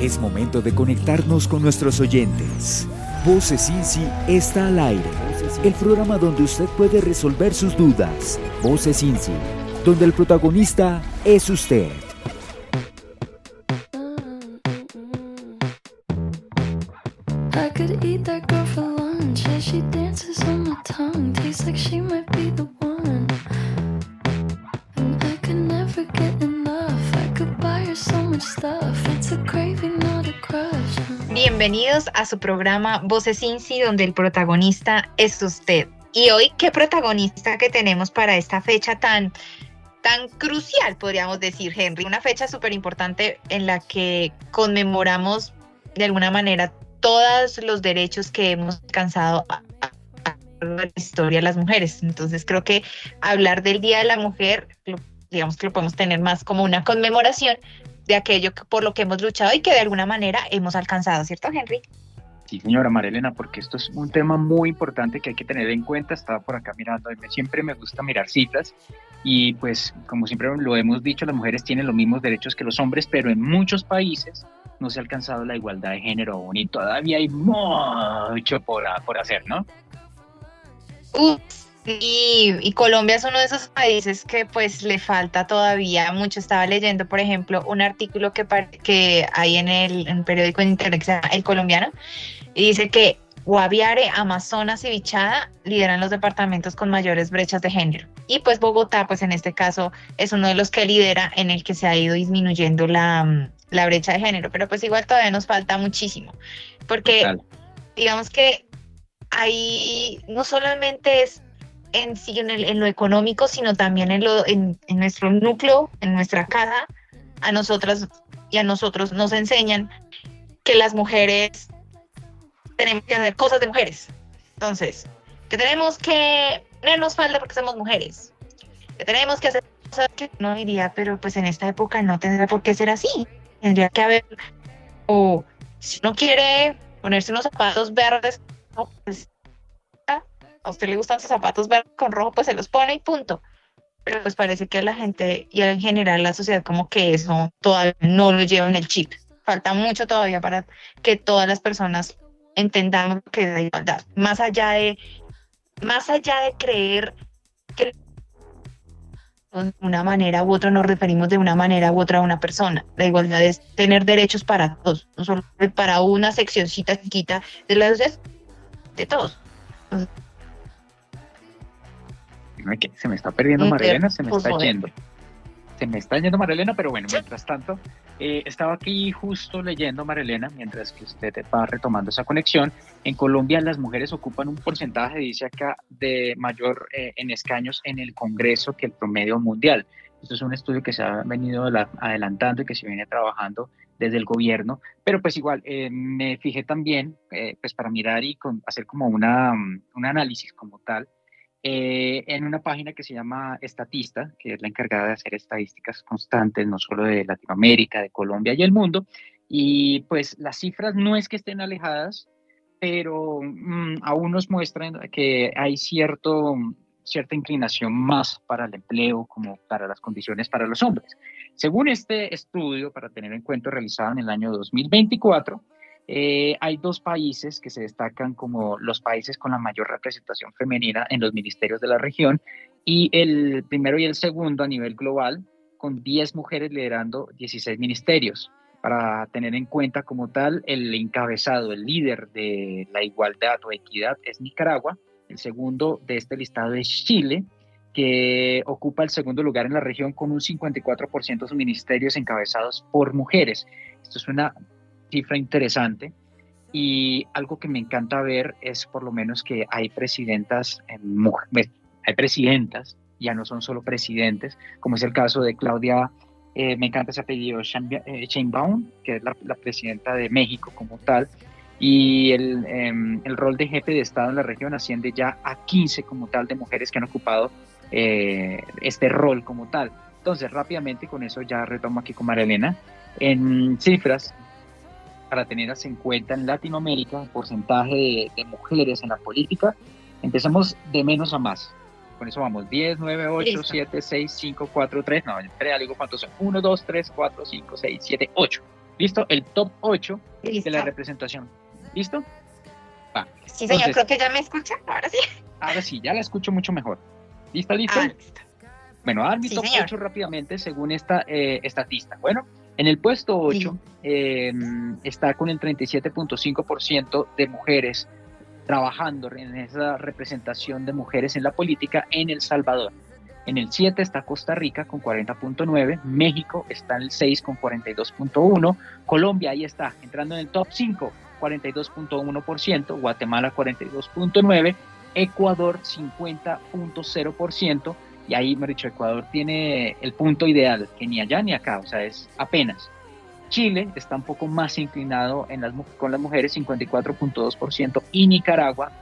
Es momento de conectarnos con nuestros oyentes. Voces Cincy está al aire. El programa donde usted puede resolver sus dudas. Voces Cincy, donde el protagonista es usted. I could eat that girl for lunch as she dances on my tongue. Tastes like she might be the one. And I could never get enough. I could buy her so much stuff. It's a craving, not a crush. Bienvenidos a su programa Voces Cincy, donde el protagonista es usted. Y hoy, ¿qué protagonista que tenemos para esta fecha tan crucial, podríamos decir, Henry? Una fecha súper importante en la que conmemoramos de alguna manera todos los derechos que hemos alcanzado a la historia de las mujeres. Entonces creo que hablar del Día de la Mujer, digamos que lo podemos tener más como una conmemoración de aquello por lo que hemos luchado y que de alguna manera hemos alcanzado, ¿cierto, Henry? Sí, señora Marilena, porque esto es un tema muy importante que hay que tener en cuenta. Estaba por acá mirando, siempre me gusta mirar cifras y pues como siempre lo hemos dicho, las mujeres tienen los mismos derechos que los hombres, pero en muchos países no se ha alcanzado la igualdad de género aún y todavía hay mucho por hacer, ¿no? Sí, y Colombia es uno de esos países que pues le falta todavía mucho. Estaba leyendo, por ejemplo, un artículo que hay en el periódico en internet que se llama El Colombiano, y dice que Guaviare, Amazonas y Bichada lideran los departamentos con mayores brechas de género. Y pues Bogotá, pues en este caso, es uno de los que lidera, en el que se ha ido disminuyendo la brecha de género. Pero pues igual todavía nos falta muchísimo. Porque digamos que ahí no solamente es en sí en lo económico, sino también en nuestro núcleo, en nuestra casa. A nosotras y a nosotros nos enseñan que las mujeres tenemos que hacer cosas de mujeres. Entonces, que tenemos que ponernos falda porque somos mujeres, que tenemos que hacer cosas que no diría, pero pues en esta época no tendría por qué ser así. Tendría que haber, o si uno quiere ponerse unos zapatos verdes, no, pues a usted le gustan sus zapatos verdes con rojo, pues se los pone y punto. Pero pues parece que a la gente y en general la sociedad como que eso todavía no lo lleva en el chip. Falta mucho todavía para que todas las personas entendamos que es la igualdad. Más allá de creer que de una manera u otra nos referimos de una manera u otra a una persona. La igualdad es tener derechos para todos, no solo para una seccioncita chiquita de la sociedad, de todos. Se me está perdiendo Marilena, se me está yendo Marilena, pero bueno, mientras tanto, estaba aquí justo leyendo, Marilena, mientras que usted va retomando esa conexión. En Colombia las mujeres ocupan un porcentaje, dice acá, de mayor en escaños en el Congreso que el promedio mundial. Esto es un estudio que se ha venido adelantando y que se viene trabajando desde el gobierno, pero pues igual me fijé también, pues para mirar y hacer como un análisis como tal, en una página que se llama Estatista, que es la encargada de hacer estadísticas constantes, no solo de Latinoamérica, de Colombia y el mundo, y pues las cifras no es que estén alejadas, pero aún nos muestran que hay cierta inclinación más para el empleo como para las condiciones para los hombres. Según este estudio, para tener en cuenta, realizado en el año 2024, hay dos países que se destacan como los países con la mayor representación femenina en los ministerios de la región, y el primero y el segundo a nivel global, con 10 mujeres liderando 16 ministerios. Para tener en cuenta como tal, el encabezado, el líder de la igualdad o equidad es Nicaragua. El segundo de este listado es Chile, que ocupa el segundo lugar en la región con un 54% de sus ministerios encabezados por mujeres. Esto es una cifra interesante, y algo que me encanta ver es por lo menos que hay presidentas, ya no son solo presidentes, como es el caso de Claudia, me encanta ese apellido, Sheinbaum, que es la presidenta de México como tal, y el rol de jefe de Estado en la región asciende ya a 15 como tal de mujeres que han ocupado este rol como tal. Entonces rápidamente con eso ya retomo aquí con Marilena en cifras para tenerlas en cuenta. En Latinoamérica, el porcentaje de mujeres en la política, empezamos de menos a más. Con eso vamos, 10, 9, 8, Listo. 7, 6, 5, 4, 3, no, espera, digo cuántos son, 1, 2, 3, 4, 5, 6, 7, 8. ¿Listo? El top 8 Listo. de la representación. ¿Listo? Va. Sí, señor, Entonces, creo que ya me escucha, ahora sí. ahora sí, ya la escucho mucho mejor. ¿Listo? ¿Listo? Listo. Bueno, a dar mi Sí, top señor. 8 rápidamente según esta estatista. Bueno, en el puesto 8 está con el 37.5% de mujeres trabajando en esa representación de mujeres en la política en El Salvador. En el 7 está Costa Rica con 40.9, México está en el 6 con 42.1, Colombia ahí está, entrando en el top 5, 42.1%, Guatemala 42.9, Ecuador 50.0%, y ahí, me he dicho, Ecuador tiene el punto ideal, que ni allá ni acá, o sea, es apenas. Chile está un poco más inclinado con las mujeres, 54.2%, y Nicaragua,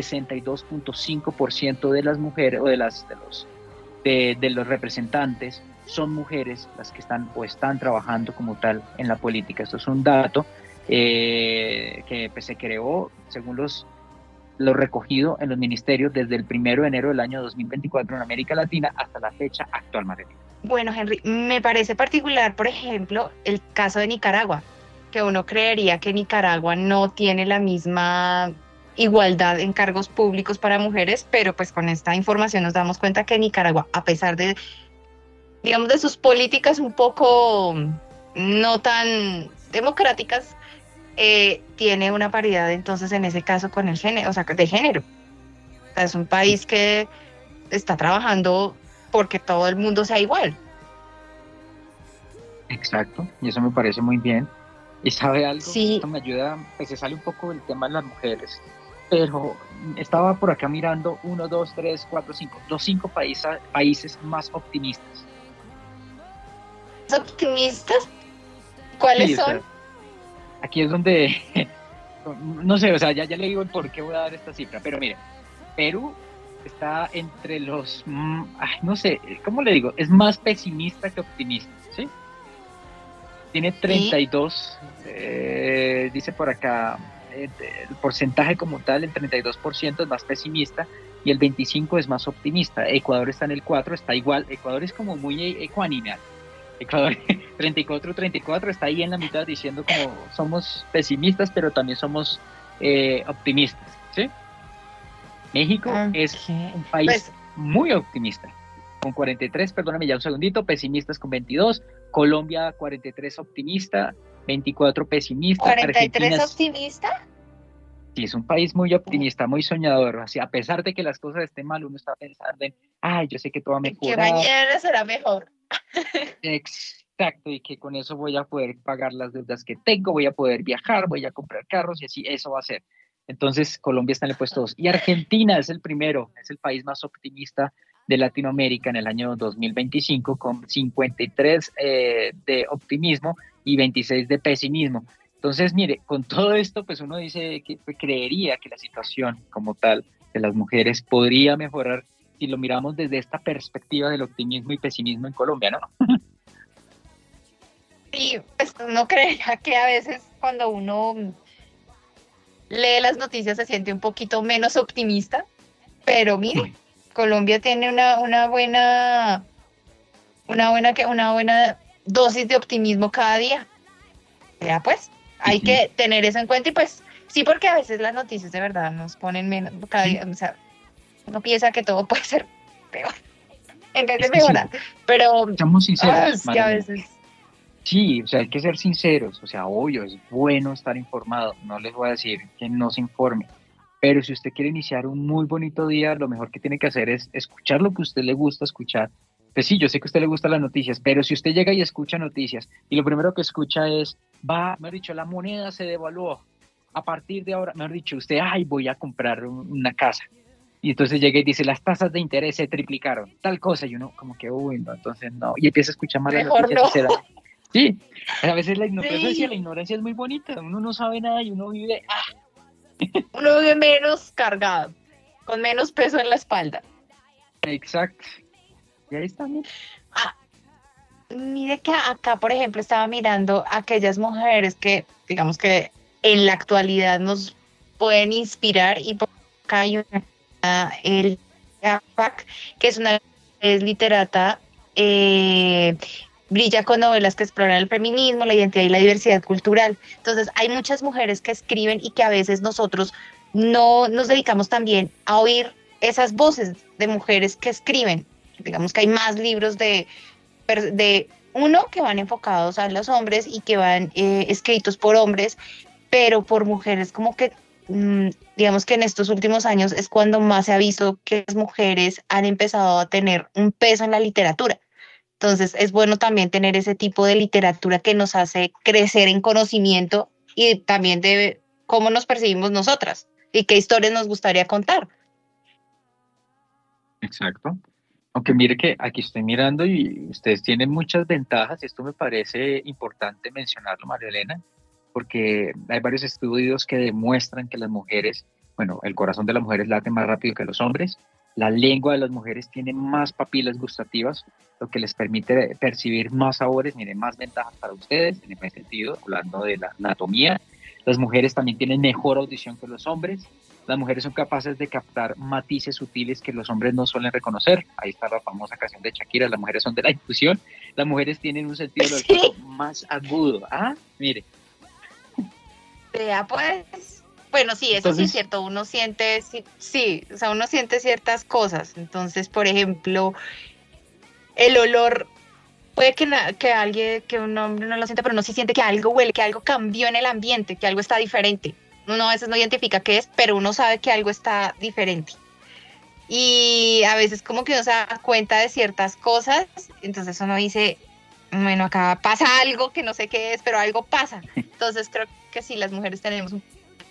62.5% de las mujeres, o de los representantes, son mujeres las que están o están trabajando como tal en la política. Esto es un dato que pues, se creó según lo recogido en los ministerios desde el 1 de enero del año 2024 en América Latina hasta la fecha actual, María. Bueno, Henry, me parece particular, por ejemplo, el caso de Nicaragua, que uno creería que Nicaragua no tiene la misma igualdad en cargos públicos para mujeres, pero pues con esta información nos damos cuenta que Nicaragua, a pesar de, digamos, de sus políticas un poco no tan democráticas, tiene una paridad entonces en ese caso con el género, o sea, de género. O sea, es un país que está trabajando porque todo el mundo sea igual. Exacto, y eso me parece muy bien. ¿Y sabe algo? Sí. Esto me ayuda, pues se sale un poco del tema de las mujeres, pero estaba por acá mirando 1, 2, 3, 4, 5, los 5 países más optimistas. ¿Optimistas? ¿Cuáles Sí, son? o sea, aquí es donde, no sé, o sea, ya le digo el por qué voy a dar esta cifra, pero mire, Perú está entre los, no sé, ¿cómo le digo? Es más pesimista que optimista, ¿sí? Tiene 32, dice por acá, el porcentaje como tal, el 32% es más pesimista y el 25% es más optimista. Ecuador está en el 4%, está igual, Ecuador es como muy ecuánime. Ecuador 34 está ahí en la mitad diciendo como somos pesimistas, pero también somos optimistas, ¿sí? México es un país muy optimista, con 43, perdóname ya un segundito, pesimistas con 22, Colombia 43 optimista, 24 pesimista, ¿43 Argentina optimista? Sí, es un país muy optimista, muy soñador, así, a pesar de que las cosas estén mal, uno está pensando en, ay, yo sé que todo va a mejorar. Que mañana será mejor. Exacto, y que con eso voy a poder pagar las deudas que tengo, voy a poder viajar, voy a comprar carros y así, eso va a ser. Entonces, Colombia está en el puesto 2. Y Argentina es el primero, es el país más optimista de Latinoamérica en el año 2025, con 53 de optimismo y 26 de pesimismo. Entonces, mire, con todo esto, pues uno dice que creería que la situación como tal de las mujeres podría mejorar si lo miramos desde esta perspectiva del optimismo y pesimismo en Colombia, ¿no? Sí, pues uno creería que a veces cuando uno lee las noticias se siente un poquito menos optimista, pero mire, Colombia tiene una buena dosis de optimismo cada día. Ya pues, hay que tener eso en cuenta y pues sí, porque a veces las noticias de verdad nos ponen menos cada día, o sea, uno piensa que todo puede ser peor en vez de mejorar, pero seamos sinceros, es que a veces sí, o sea, hay que ser sinceros, o sea, obvio, es bueno estar informado, no les voy a decir que no se informe, pero si usted quiere iniciar un muy bonito día, lo mejor que tiene que hacer es escuchar lo que a usted le gusta escuchar. Pues sí, yo sé que a usted le gustan las noticias, pero si usted llega y escucha noticias y lo primero que escucha es, mejor dicho, la moneda se devaluó, a partir de ahora, mejor dicho, usted, voy a comprar una casa. Y entonces llega y dice, las tasas de interés se triplicaron, tal cosa, y uno como que, no, entonces no, y empieza a escuchar malas noticias. No. Sí, a veces la ignorancia es muy bonita, uno no sabe nada y uno vive... Uno vive menos cargado, con menos peso en la espalda. Exacto. Y ahí está. Mire que acá, por ejemplo, estaba mirando a aquellas mujeres que, digamos que en la actualidad nos pueden inspirar y por acá hay una, el APAC, que es literata brilla con novelas que exploran el feminismo, la identidad y la diversidad cultural. Entonces, hay muchas mujeres que escriben y que a veces nosotros no nos dedicamos también a oír esas voces de mujeres que escriben. Digamos que hay más libros de uno que van enfocados a los hombres y que van escritos por hombres, pero por mujeres como que digamos que en estos últimos años es cuando más se ha visto que las mujeres han empezado a tener un peso en la literatura. Entonces es bueno también tener ese tipo de literatura que nos hace crecer en conocimiento y también de cómo nos percibimos nosotras y qué historias nos gustaría contar. Exacto. Aunque mire que aquí estoy mirando y ustedes tienen muchas ventajas, y esto me parece importante mencionarlo, María Elena, porque hay varios estudios que demuestran que las mujeres, bueno, el corazón de las mujeres late más rápido que los hombres, la lengua de las mujeres tiene más papilas gustativas, lo que les permite percibir más sabores, miren, más ventajas para ustedes, en ese sentido, hablando de la anatomía. Las mujeres también tienen mejor audición que los hombres. Las mujeres son capaces de captar matices sutiles que los hombres no suelen reconocer. Ahí está la famosa canción de Shakira, las mujeres son de la intuición. Las mujeres tienen un sentido del olfato más agudo. Ah, mire. Ya pues, bueno, sí, eso entonces, sí es cierto, uno siente, sí, o sea, uno siente ciertas cosas. Entonces, por ejemplo, el olor, puede que alguien, que un hombre no lo sienta, pero no sí siente que algo huele, que algo cambió en el ambiente, que algo está diferente. Uno a veces no identifica qué es, pero uno sabe que algo está diferente. Y a veces como que uno se da cuenta de ciertas cosas, entonces uno dice, bueno, acá pasa algo que no sé qué es, pero algo pasa. Entonces creo que sí, las mujeres tenemos un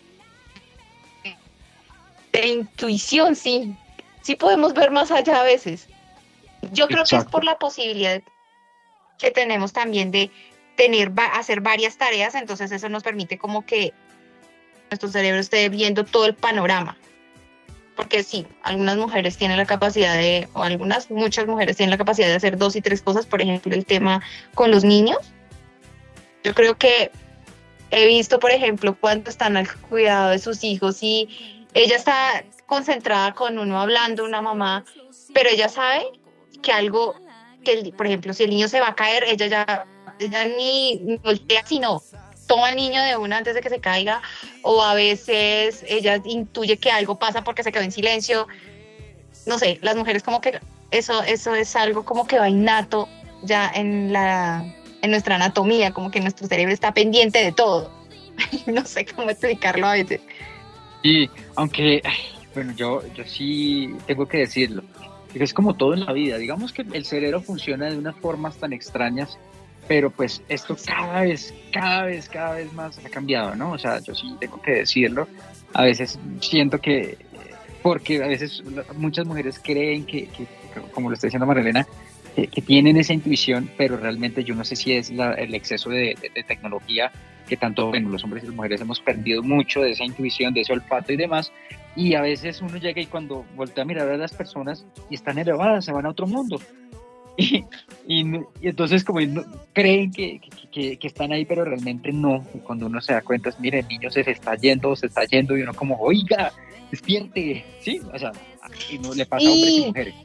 de intuición, sí. Sí podemos ver más allá a veces. Yo creo que es por la posibilidad que tenemos también de hacer varias tareas, entonces eso nos permite como que nuestro cerebro esté viendo todo el panorama. Porque sí, algunas mujeres tienen la capacidad muchas mujeres tienen la capacidad de hacer 2 y 3 cosas, por ejemplo, el tema con los niños. Yo creo que he visto, por ejemplo, cuando están al cuidado de sus hijos y ella está concentrada con uno hablando, una mamá, pero ella sabe que algo, por ejemplo, si el niño se va a caer, ella ni voltea, sino toma al niño de una antes de que se caiga, o a veces ella intuye que algo pasa porque se quedó en silencio. No sé, las mujeres como que eso es algo como que va innato ya en nuestra anatomía, como que nuestro cerebro está pendiente de todo. No sé cómo explicarlo a veces. Sí, aunque, bueno, yo sí tengo que decirlo, es como todo en la vida, digamos que el cerebro funciona de unas formas tan extrañas, pero pues esto cada vez más ha cambiado, ¿no? O sea, yo sí tengo que decirlo, a veces siento que, porque a veces muchas mujeres creen que como lo está diciendo Marilena, que tienen esa intuición, pero realmente yo no sé si es el exceso de tecnología que tanto, bueno, los hombres y las mujeres hemos perdido mucho de esa intuición, de ese olfato y demás, y a veces uno llega y cuando voltea a mirar a las personas y están elevadas, se van a otro mundo. Y entonces como creen que están ahí, pero realmente no. Y cuando uno se da cuenta, mire, el niño se está yendo, y uno como, oiga, despierte, ¿sí? O sea, y no le pasa a hombres y mujeres.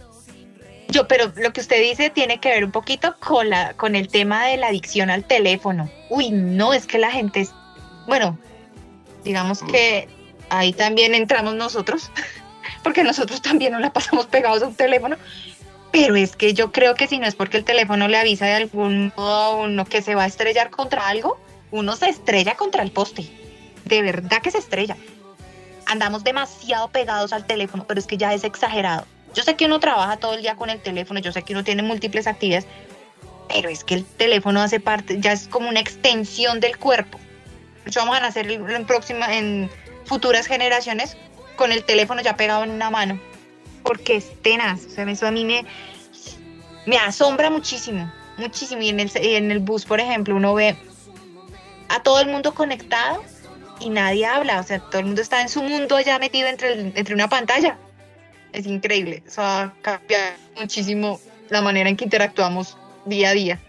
Pero lo que usted dice tiene que ver un poquito con el tema de la adicción al teléfono. Uy, no, es que la gente bueno, digamos que ahí también entramos nosotros, porque nosotros también nos la pasamos pegados a un teléfono. Pero es que yo creo que si no es porque el teléfono le avisa de algún modo a uno que se va a estrellar contra algo, uno se estrella contra el poste. De verdad que se estrella. Andamos demasiado pegados al teléfono, pero es que ya es exagerado. Yo sé que uno trabaja todo el día con el teléfono, yo sé que uno tiene múltiples actividades, pero es que el teléfono hace parte, ya es como una extensión del cuerpo. De hecho, vamos a nacer en futuras generaciones con el teléfono ya pegado en una mano. Porque es tenaz, o sea, eso a mí me asombra muchísimo. Y en el bus, por ejemplo, uno ve a todo el mundo conectado y nadie habla, o sea, todo el mundo está en su mundo ya metido entre una pantalla. Es increíble, eso ha cambiado muchísimo la manera en que interactuamos día a día.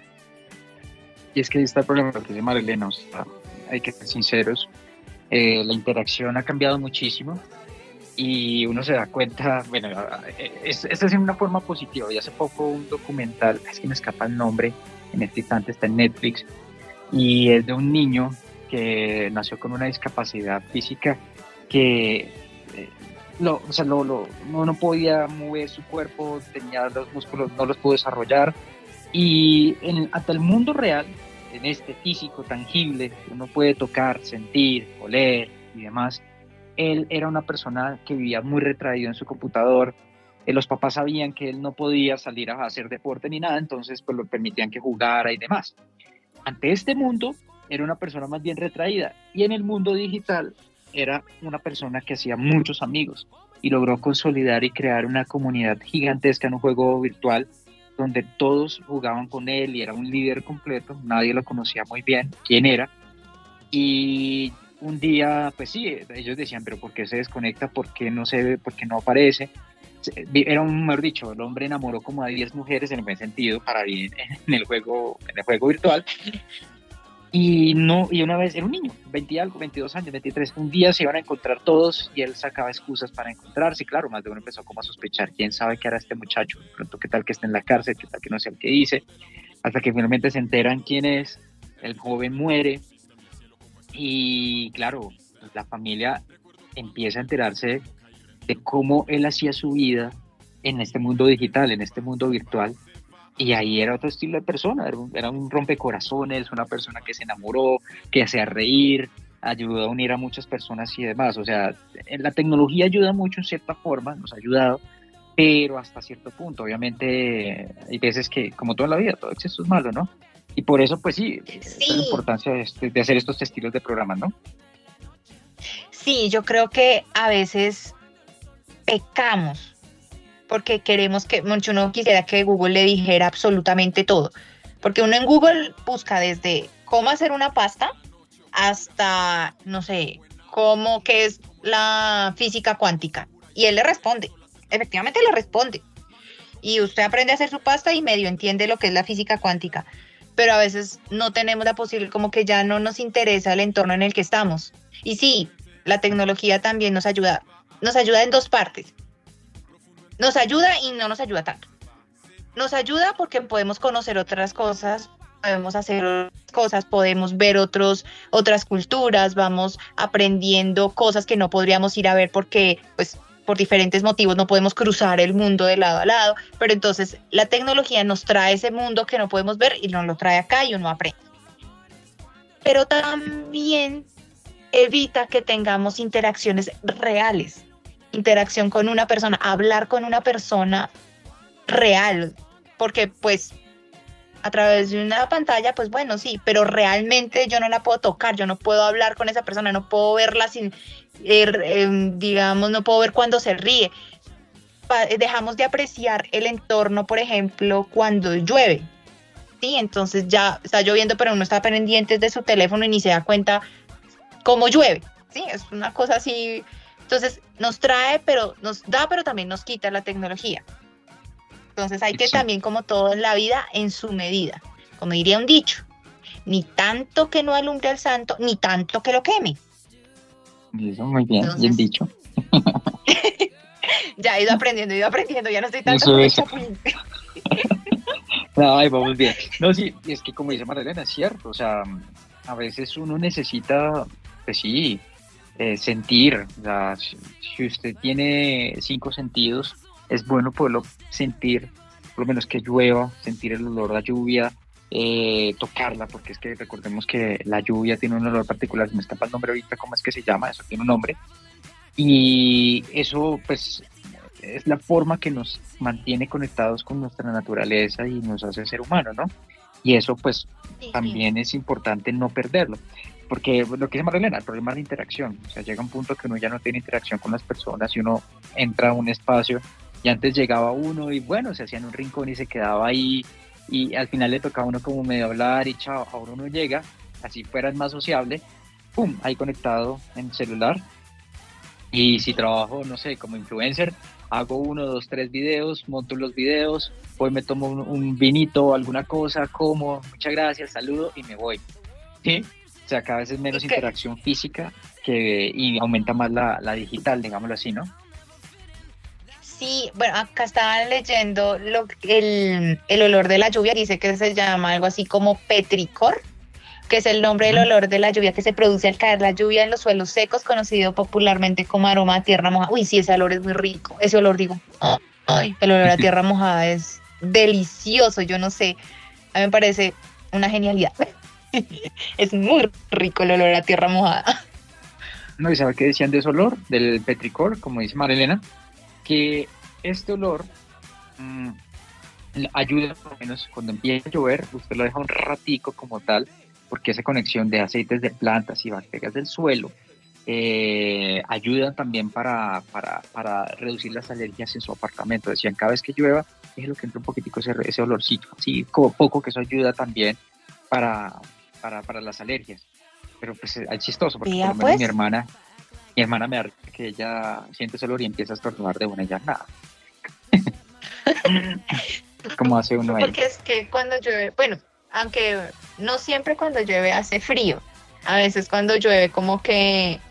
Y es que ahí está el problema que dice Marilena, o sea, hay que ser sinceros, la interacción ha cambiado muchísimo. y uno se da cuenta, bueno, esta es en una forma positiva. Y hace poco un documental, es que me escapa el nombre, en este instante está en Netflix, y es de un niño que nació con una discapacidad física que o sea, no podía mover su cuerpo, tenía los músculos, no los pudo desarrollar, y hasta el mundo real, en este físico tangible, que uno puede tocar, sentir, oler y demás, él era una persona que vivía muy retraído en su computador. Los papás sabían que él no podía salir a hacer deporte ni nada, entonces pues lo permitían que jugara y demás. Ante este mundo era una persona más bien retraída, y en el mundo digital era una persona que hacía muchos amigos y logró consolidar y crear una comunidad gigantesca en un juego virtual donde todos jugaban con él y era un líder completo. Nadie lo conocía muy bien quién era, y un día pues sí, ellos decían, pero ¿por qué se desconecta? ¿Por qué no se ve? ¿Por qué no aparece? Era un, mejor dicho, el hombre enamoró como a 10 mujeres en el buen sentido, para bien, en el juego virtual. Y una vez, era un niño, 20 y algo, 22 años, 23, un día se iban a encontrar todos y él sacaba excusas para encontrarse. Y claro, más de uno empezó como a sospechar, quién sabe qué hará este muchacho, de pronto qué tal que esté en la cárcel, qué tal que no sea el que dice, hasta que finalmente se enteran quién es. El joven muere y claro, la familia empieza a enterarse de cómo él hacía su vida en este mundo digital, en este mundo virtual. Y ahí era otro estilo de persona, era un rompecorazones, una persona que se enamoró, que hacía reír, ayudó a unir a muchas personas y demás. O sea, la tecnología ayuda mucho en cierta forma, nos ha ayudado, pero hasta cierto punto. Obviamente hay veces que, como toda la vida, todo exceso es malo, ¿no? Y por eso, pues sí, esa es la importancia de hacer estos estilos de programas, ¿no? Sí, yo creo que a veces pecamos porque queremos que, mucho uno quisiera que Google le dijera absolutamente todo, porque uno en Google busca desde cómo hacer una pasta hasta, no sé, qué es la física cuántica, y él le responde, efectivamente le responde, y usted aprende a hacer su pasta y medio entiende lo que es la física cuántica, pero a veces no tenemos la posibilidad, como que ya no nos interesa el entorno en el que estamos. Y sí, la tecnología también nos ayuda en dos partes. Nos ayuda y no nos ayuda tanto. Nos ayuda porque podemos conocer otras cosas, podemos hacer otras cosas, podemos ver otras culturas, vamos aprendiendo cosas que no podríamos ir a ver porque, pues, por diferentes motivos no podemos cruzar el mundo de lado a lado, pero entonces la tecnología nos trae ese mundo que no podemos ver y nos lo trae acá y uno aprende. Pero también evita que tengamos interacciones reales. Interacción con una persona, hablar con una persona real, porque pues a través de una pantalla, pues bueno, sí, pero realmente yo no la puedo tocar, yo no puedo hablar con esa persona, no puedo verla sin, digamos, no puedo ver cuando se ríe. Dejamos de apreciar el entorno, por ejemplo, cuando llueve, ¿sí? Entonces ya está lloviendo, pero uno está pendiente de su teléfono y ni se da cuenta cómo llueve, ¿sí? Es una cosa así. Entonces nos trae, pero nos da, pero también nos quita la tecnología. Entonces hay que también, como todo en la vida, en su medida. Como diría un dicho, ni tanto que no alumbre al santo, ni tanto que lo queme. Eso, muy bien, entonces, bien dicho. Ya he ido aprendiendo, ya no estoy tanto como el chapulín. No, ahí vamos bien. No, sí, es que como dice Marilena, es cierto, o sea, a veces uno necesita, pues sí, sentir. O sea, si usted tiene 5 sentidos, es bueno poderlo sentir, por lo menos que llueva, sentir el olor a la lluvia, tocarla, porque es que recordemos que la lluvia tiene un olor particular, me escapa el nombre ahorita, ¿cómo es que se llama? Eso tiene un nombre, y eso pues es la forma que nos mantiene conectados con nuestra naturaleza y nos hace ser humano, ¿no? Y eso pues también es importante no perderlo. Porque lo que dice Marilena, el problema es la interacción. O sea, llega un punto que uno ya no tiene interacción con las personas y uno entra a un espacio y antes llegaba uno y bueno, se hacía en un rincón y se quedaba ahí y al final le tocaba a uno como medio hablar y chao, ahora uno llega, así fuera más sociable, pum, ahí conectado en el celular. Y si trabajo, no sé, como influencer, hago 1, 2, 3 videos, monto los videos, hoy me tomo un vinito o alguna cosa, como, muchas gracias, saludo y me voy. ¿Sí? O sea, cada vez es menos interacción física y aumenta más la digital, digámoslo así, ¿no? Sí, bueno, acá estaba leyendo el olor de la lluvia, dice que se llama algo así como petricor, que es el nombre del Ujú. olor de la lluvia que se produce al caer la lluvia en los suelos secos, conocido popularmente como aroma a tierra mojada. Uy, sí, ese olor es muy rico. Ese olor, digo, ay, el olor a tierra mojada es delicioso, yo no sé, a mí me parece una genialidad. Es muy rico el olor a tierra mojada. No, ¿y sabe qué decían de ese olor? Del petricor, como dice Marilena, que este olor mm, ayuda, por lo menos cuando empieza a llover, usted lo deja un ratico como tal, porque esa conexión de aceites de plantas y bacterias del suelo ayuda también para reducir las alergias en su apartamento. Decían, cada vez que llueva, es lo que entra un poquitico ese olorcito, así como poco, que eso ayuda también para, para las alergias. Pero pues es chistoso, porque por Vea lo menos pues, mi hermana me da risa que ella siente ese olor y empieza a estornudar de una y ya nada. ¿Cómo hace uno ahí? porque es que cuando llueve, bueno, aunque no siempre cuando llueve hace frío, a veces cuando llueve como que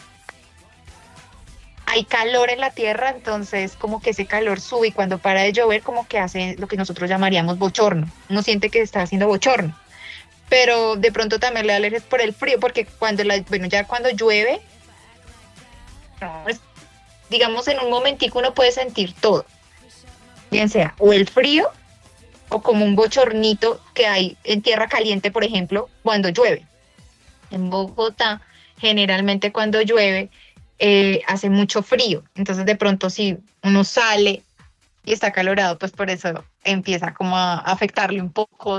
hay calor en la tierra, entonces como que ese calor sube y cuando para de llover como que hace lo que nosotros llamaríamos bochorno. Uno siente que está haciendo bochorno, pero de pronto también le da alergias por el frío, porque bueno, ya cuando llueve, no, digamos en un momentico uno puede sentir todo, bien sea o el frío o como un bochornito que hay en tierra caliente, por ejemplo, cuando llueve. En Bogotá, generalmente cuando llueve, hace mucho frío. Entonces, de pronto, si uno sale y está acalorado, pues por eso empieza como a afectarle un poco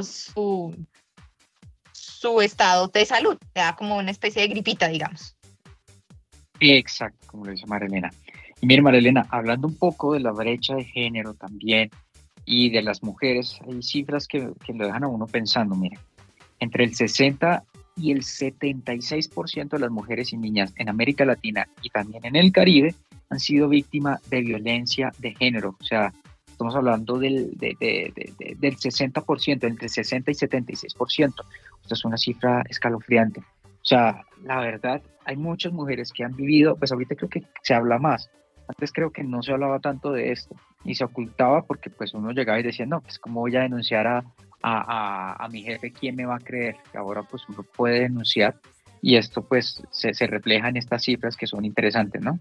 su estado de salud. Le da como una especie de gripita, digamos. Exacto, como lo dice Marilena. Y mire, Marilena, hablando un poco de la brecha de género también y de las mujeres, hay cifras que lo dejan a uno pensando, mire, entre el 60 y el 76% de las mujeres y niñas en América Latina y también en el Caribe han sido víctimas de violencia de género. O sea, estamos hablando del 60%, entre 60 y 76%. Esta es una cifra escalofriante. O sea, la verdad, hay muchas mujeres que han vivido, pues ahorita creo que se habla más. Antes creo que no se hablaba tanto de esto y se ocultaba porque pues uno llegaba y decía, no, pues cómo voy a denunciar a mi jefe, ¿quién me va a creer? Que ahora pues uno puede denunciar y esto pues se refleja en estas cifras que son interesantes, ¿no?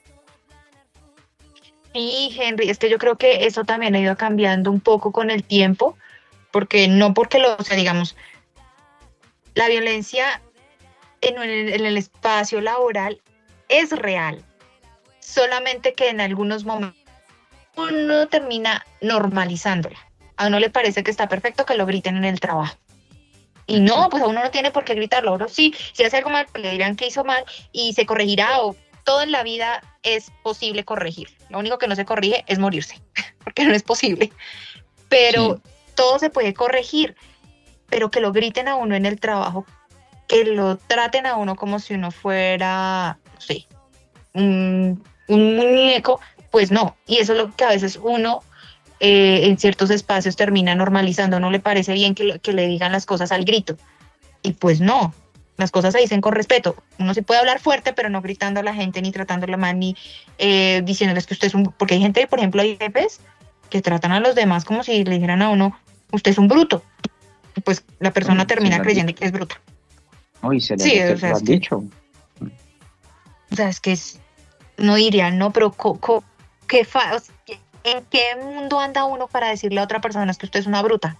Sí, Henry, es que yo creo que eso también ha ido cambiando un poco con el tiempo, porque no porque o sea, digamos, la violencia en el espacio laboral es real, solamente que en algunos momentos uno termina normalizándola. A uno le parece que está perfecto que lo griten en el trabajo. Y Ujú. no, pues a uno no tiene por qué gritarlo. Ahora sí, si hace algo mal, pues le dirán que hizo mal y se corregirá o todo en la vida es posible corregir. Lo único que no se corrige es morirse, porque no es posible. Sí, Pero todo se puede corregir, pero que lo griten a uno en el trabajo, que lo traten a uno como si uno fuera, no sé, un muñeco, pues no. Y eso es lo que a veces uno en ciertos espacios termina normalizando. No le parece bien que le digan las cosas al grito. Y pues no, las cosas se dicen con respeto. Uno sí puede hablar fuerte, pero no gritando a la gente, ni tratándola mal, ni diciéndoles que usted es un... Porque hay gente, por ejemplo, hay jefes que tratan a los demás como si le dijeran a uno, usted es un bruto. Y pues la persona uy, se termina lo han creyendo dicho. que es bruta. Uy, Sí, se lo han dicho. o sea, es que es, no diría, no, pero o sea, ¿en qué mundo anda uno para decirle a otra persona es que usted es una bruta?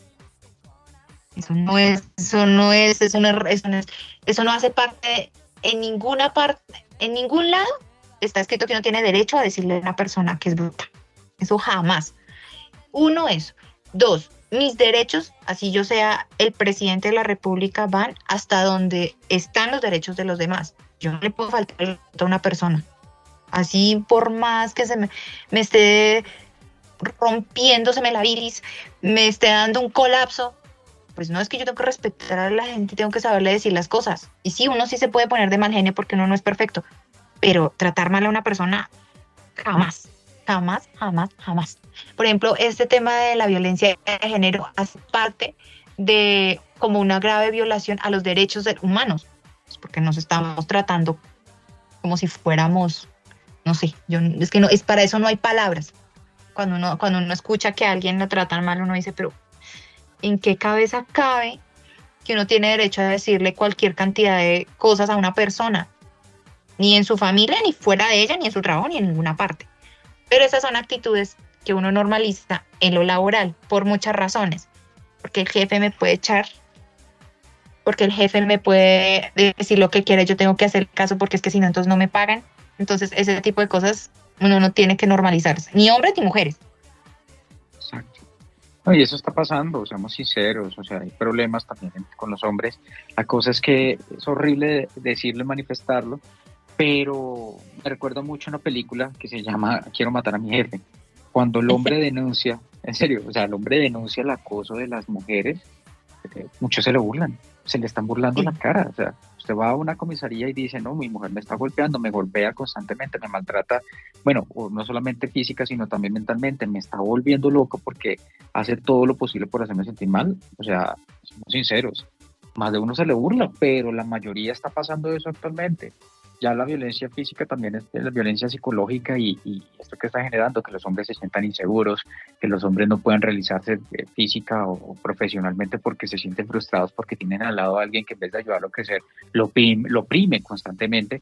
Eso no es, eso no es, eso no es, eso no es, eso no hace en ninguna parte, en ningún lado está escrito que uno tiene derecho a decirle a una persona que es bruta. Eso jamás. Uno, eso. Dos, mis derechos, así yo sea el presidente de la República, van hasta donde están los derechos de los demás. Yo no le puedo faltar el respeto a una persona. Así por más que me esté rompiéndoseme la bilis, me esté dando un colapso, pues no, es que yo tengo que respetar a la gente, tengo que saberle decir las cosas. Y sí, uno sí se puede poner de mal genio porque uno no es perfecto, pero tratar mal a una persona, jamás, jamás, jamás, jamás. Por ejemplo, este tema de la violencia de género hace parte de como una grave violación a los derechos humanos, porque nos estamos tratando como si fuéramos no sé, es que no, es para eso no hay palabras. Cuando uno escucha que a alguien lo tratan mal, uno dice, pero ¿en qué cabeza cabe que uno tiene derecho a decirle cualquier cantidad de cosas a una persona? Ni en su familia, ni fuera de ella, ni en su trabajo, ni en ninguna parte. Pero esas son actitudes que uno normaliza en lo laboral por muchas razones. Porque el jefe me puede echar, porque el jefe me puede decir lo que quiere, yo tengo que hacer caso porque es que si no, entonces no me pagan. Entonces, ese tipo de cosas uno no tiene que normalizarse, ni hombres ni mujeres. Exacto. No, y eso está pasando, seamos sinceros, o sea, hay problemas también con los hombres. La cosa es que es horrible decirlo y manifestarlo, pero me recuerda mucho una película que se llama Quiero matar a mi jefe. Cuando el hombre denuncia, en serio, o sea, el hombre denuncia el acoso de las mujeres, muchos se le burlan, se le están burlando Sí. la cara. O sea, usted va a una comisaría y dice, no, mi mujer me está golpeando, me golpea constantemente, me maltrata, bueno, o no solamente física, sino también mentalmente, me está volviendo loco porque hace todo lo posible por hacerme sentir mal. O sea, somos sinceros, más de uno se le burla, pero la mayoría está pasando eso actualmente. Ya la violencia física también es la violencia psicológica y esto que está generando, que los hombres se sientan inseguros, que los hombres no puedan realizarse física o profesionalmente porque se sienten frustrados porque tienen al lado a alguien que en vez de ayudarlo a crecer, lo oprime constantemente,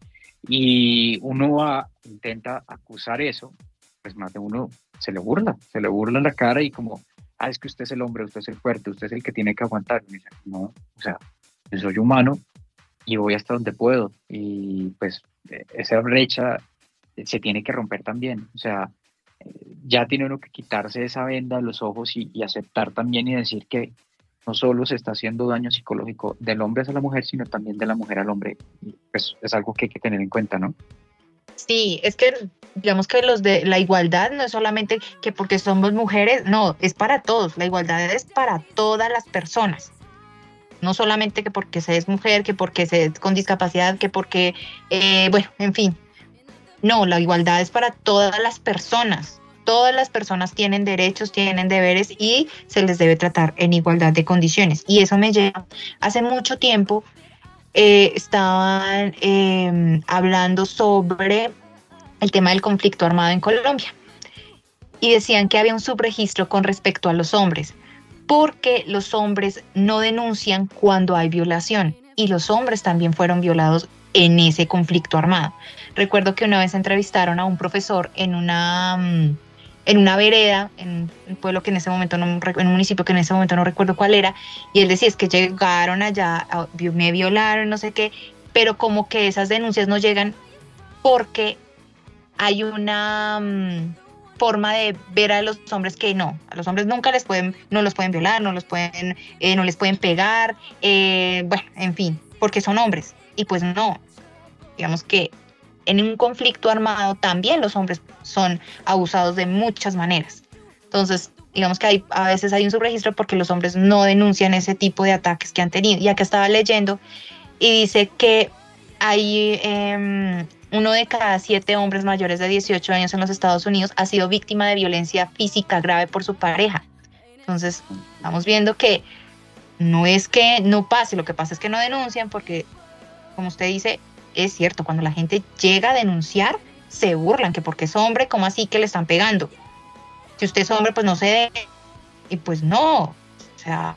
y uno intenta acusar eso, pues más de uno se le burla en la cara y como, es que usted es el hombre, usted es el fuerte, usted es el que tiene que aguantar. Y dice, no, o sea, yo soy humano y voy hasta donde puedo, y pues esa brecha se tiene que romper también. O sea, ya tiene uno que quitarse esa venda de los ojos y aceptar también y decir que no solo se está haciendo daño psicológico del hombre hacia la mujer, sino también de la mujer al hombre. Y pues es algo que hay que tener en cuenta, ¿no? Sí, es que digamos que los de la igualdad no es solamente que porque somos mujeres, no, es para todos, la igualdad es para todas las personas. No solamente que porque se es mujer, que porque se es con discapacidad, que porque, bueno, en fin. No, la igualdad es para todas las personas. Todas las personas tienen derechos, tienen deberes y se les debe tratar en igualdad de condiciones. Y eso me lleva, hace mucho tiempo estaban hablando sobre el tema del conflicto armado en Colombia y decían que había un subregistro con respecto a los hombres, porque los hombres no denuncian cuando hay violación y los hombres también fueron violados en ese conflicto armado. Recuerdo que una vez entrevistaron a un profesor en una vereda, en un pueblo que en ese momento en un municipio que en ese momento no recuerdo cuál era, y él decía, es que llegaron allá, me violaron, no sé qué, pero como que esas denuncias no llegan porque hay una forma de ver a los hombres que no, a los hombres nunca no los pueden violar, no les pueden pegar, bueno, en fin, porque son hombres. Y pues no, digamos que en un conflicto armado también los hombres son abusados de muchas maneras. Entonces, digamos que a veces hay un subregistro porque los hombres no denuncian ese tipo de ataques que han tenido. Y acá estaba leyendo y dice que hay 1 de cada 7 hombres mayores de 18 años en los Estados Unidos ha sido víctima de violencia física grave por su pareja. Entonces, estamos viendo que no es que no pase, lo que pasa es que no denuncian porque, como usted dice, es cierto, cuando la gente llega a denunciar, se burlan, que porque es hombre, ¿cómo así que le están pegando? Si usted es hombre, pues no se dé. Y pues no, o sea...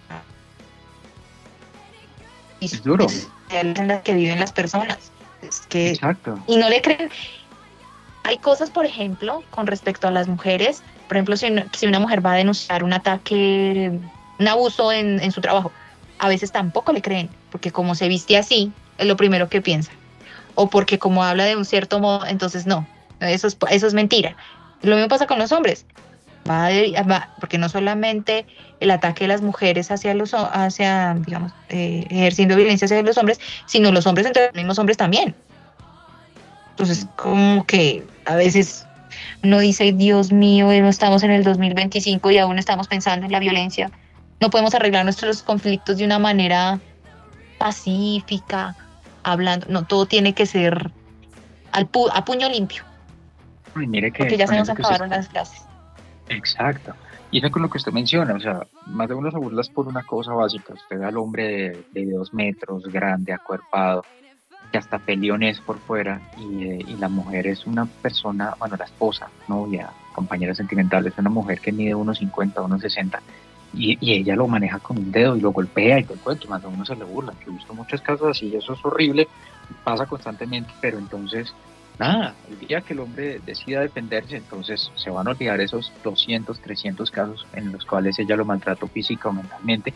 Es duro. En las que viven las personas. Es que... Exacto. Y no le creen. Hay cosas, por ejemplo, con respecto a las mujeres. Por ejemplo, si una mujer va a denunciar un ataque, un abuso en su trabajo, a veces tampoco le creen, porque como se viste así, es lo primero que piensa. O porque como habla de un cierto modo, entonces no, eso es mentira. Lo mismo pasa con los hombres. Porque no solamente el ataque de las mujeres digamos, ejerciendo violencia hacia los hombres, sino los hombres entre los mismos hombres también. Entonces, como que a veces uno dice, Dios mío, no estamos en el 2025 y aún estamos pensando en la violencia. No podemos arreglar nuestros conflictos de una manera pacífica, hablando. No, todo tiene que ser a puño limpio. Y mire que porque ya se nos eso que acabaron las clases. Exacto. Y eso con lo que usted menciona, o sea, más de uno se burla por una cosa básica. Usted ve al hombre de 2 metros, grande, acuerpado, que hasta peleón es por fuera, y la mujer es una persona, bueno, la esposa, novia, compañera sentimental, es una mujer que mide 1,50, 1,60, y ella lo maneja con un dedo y lo golpea y todo el cuento, más a uno se le burla. Yo he visto muchos casos así y eso es horrible, pasa constantemente, pero entonces, nada, el día que el hombre decida defenderse, entonces se van a olvidar esos 200, 300 casos en los cuales ella lo maltrató física o mentalmente,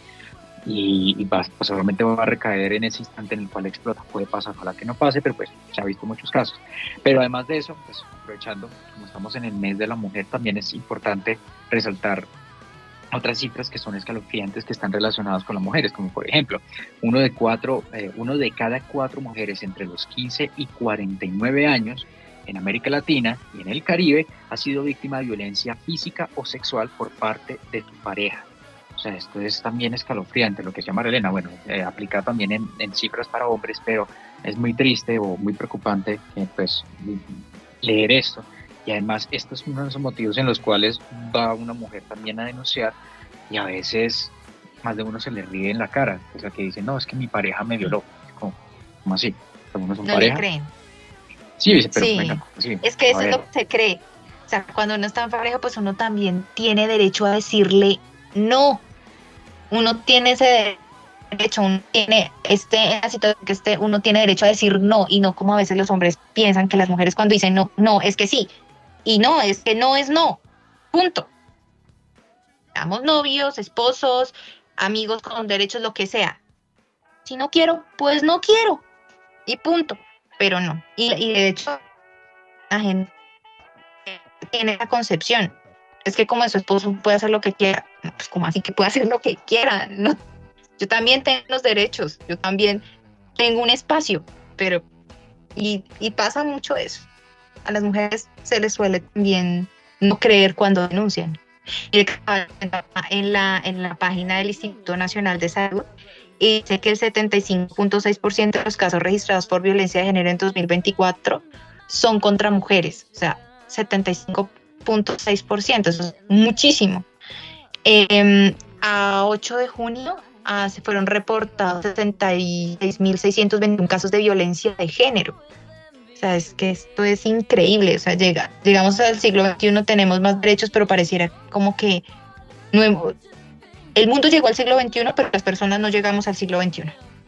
y pues seguramente va a recaer en ese instante en el cual explota. Puede pasar, ojalá que no pase, pero pues se ha visto muchos casos. Pero además de eso, pues aprovechando, como estamos en el mes de la mujer, también es importante resaltar otras cifras que son escalofriantes, que están relacionadas con las mujeres, como por ejemplo, uno de cada 4 mujeres entre los 15 y 49 años en América Latina y en el Caribe ha sido víctima de violencia física o sexual por parte de tu pareja. O sea, esto es también escalofriante, lo que se llama Marilena. Bueno, aplica también en cifras para hombres, pero es muy triste o muy preocupante pues leer esto. Y además, esto es uno de los motivos en los cuales va una mujer también a denunciar, y a veces más de uno se le ríe en la cara. O sea, que dice, no, es que mi pareja me violó. ¿Cómo así? ¿Cómo son No pareja? le creen. Sí, dice, pero Sí, venga, sí, es que a eso es ver. lo que se cree. O sea, cuando uno está en pareja, pues uno también tiene derecho a decirle no. Uno tiene ese derecho, uno tiene en la situación que uno tiene derecho a decir no, y no como a veces los hombres piensan que las mujeres cuando dicen no, no, es que sí. Y no, es que no es no. Punto. Seamos novios, esposos, amigos con derechos, lo que sea. Si no quiero, pues no quiero. Y punto. Pero no. Y de hecho, la gente tiene la concepción. Es que como su esposo puede hacer lo que quiera. No, pues como así que puede hacer lo que quiera. No. Yo también tengo los derechos. Yo también tengo un espacio. Pero, y pasa mucho eso. A las mujeres se les suele también no creer cuando denuncian. Y en la página del Instituto Nacional de Salud dice que el 75.6% de los casos registrados por violencia de género en 2024 son contra mujeres. O sea, 75.6%, eso es muchísimo. A 8 de junio se fueron reportados 76.621 casos de violencia de género. O sea, es que esto es increíble. O sea, llegamos al siglo XXI, tenemos más derechos, pero pareciera como que el mundo llegó al siglo XXI, pero las personas no llegamos al siglo XXI.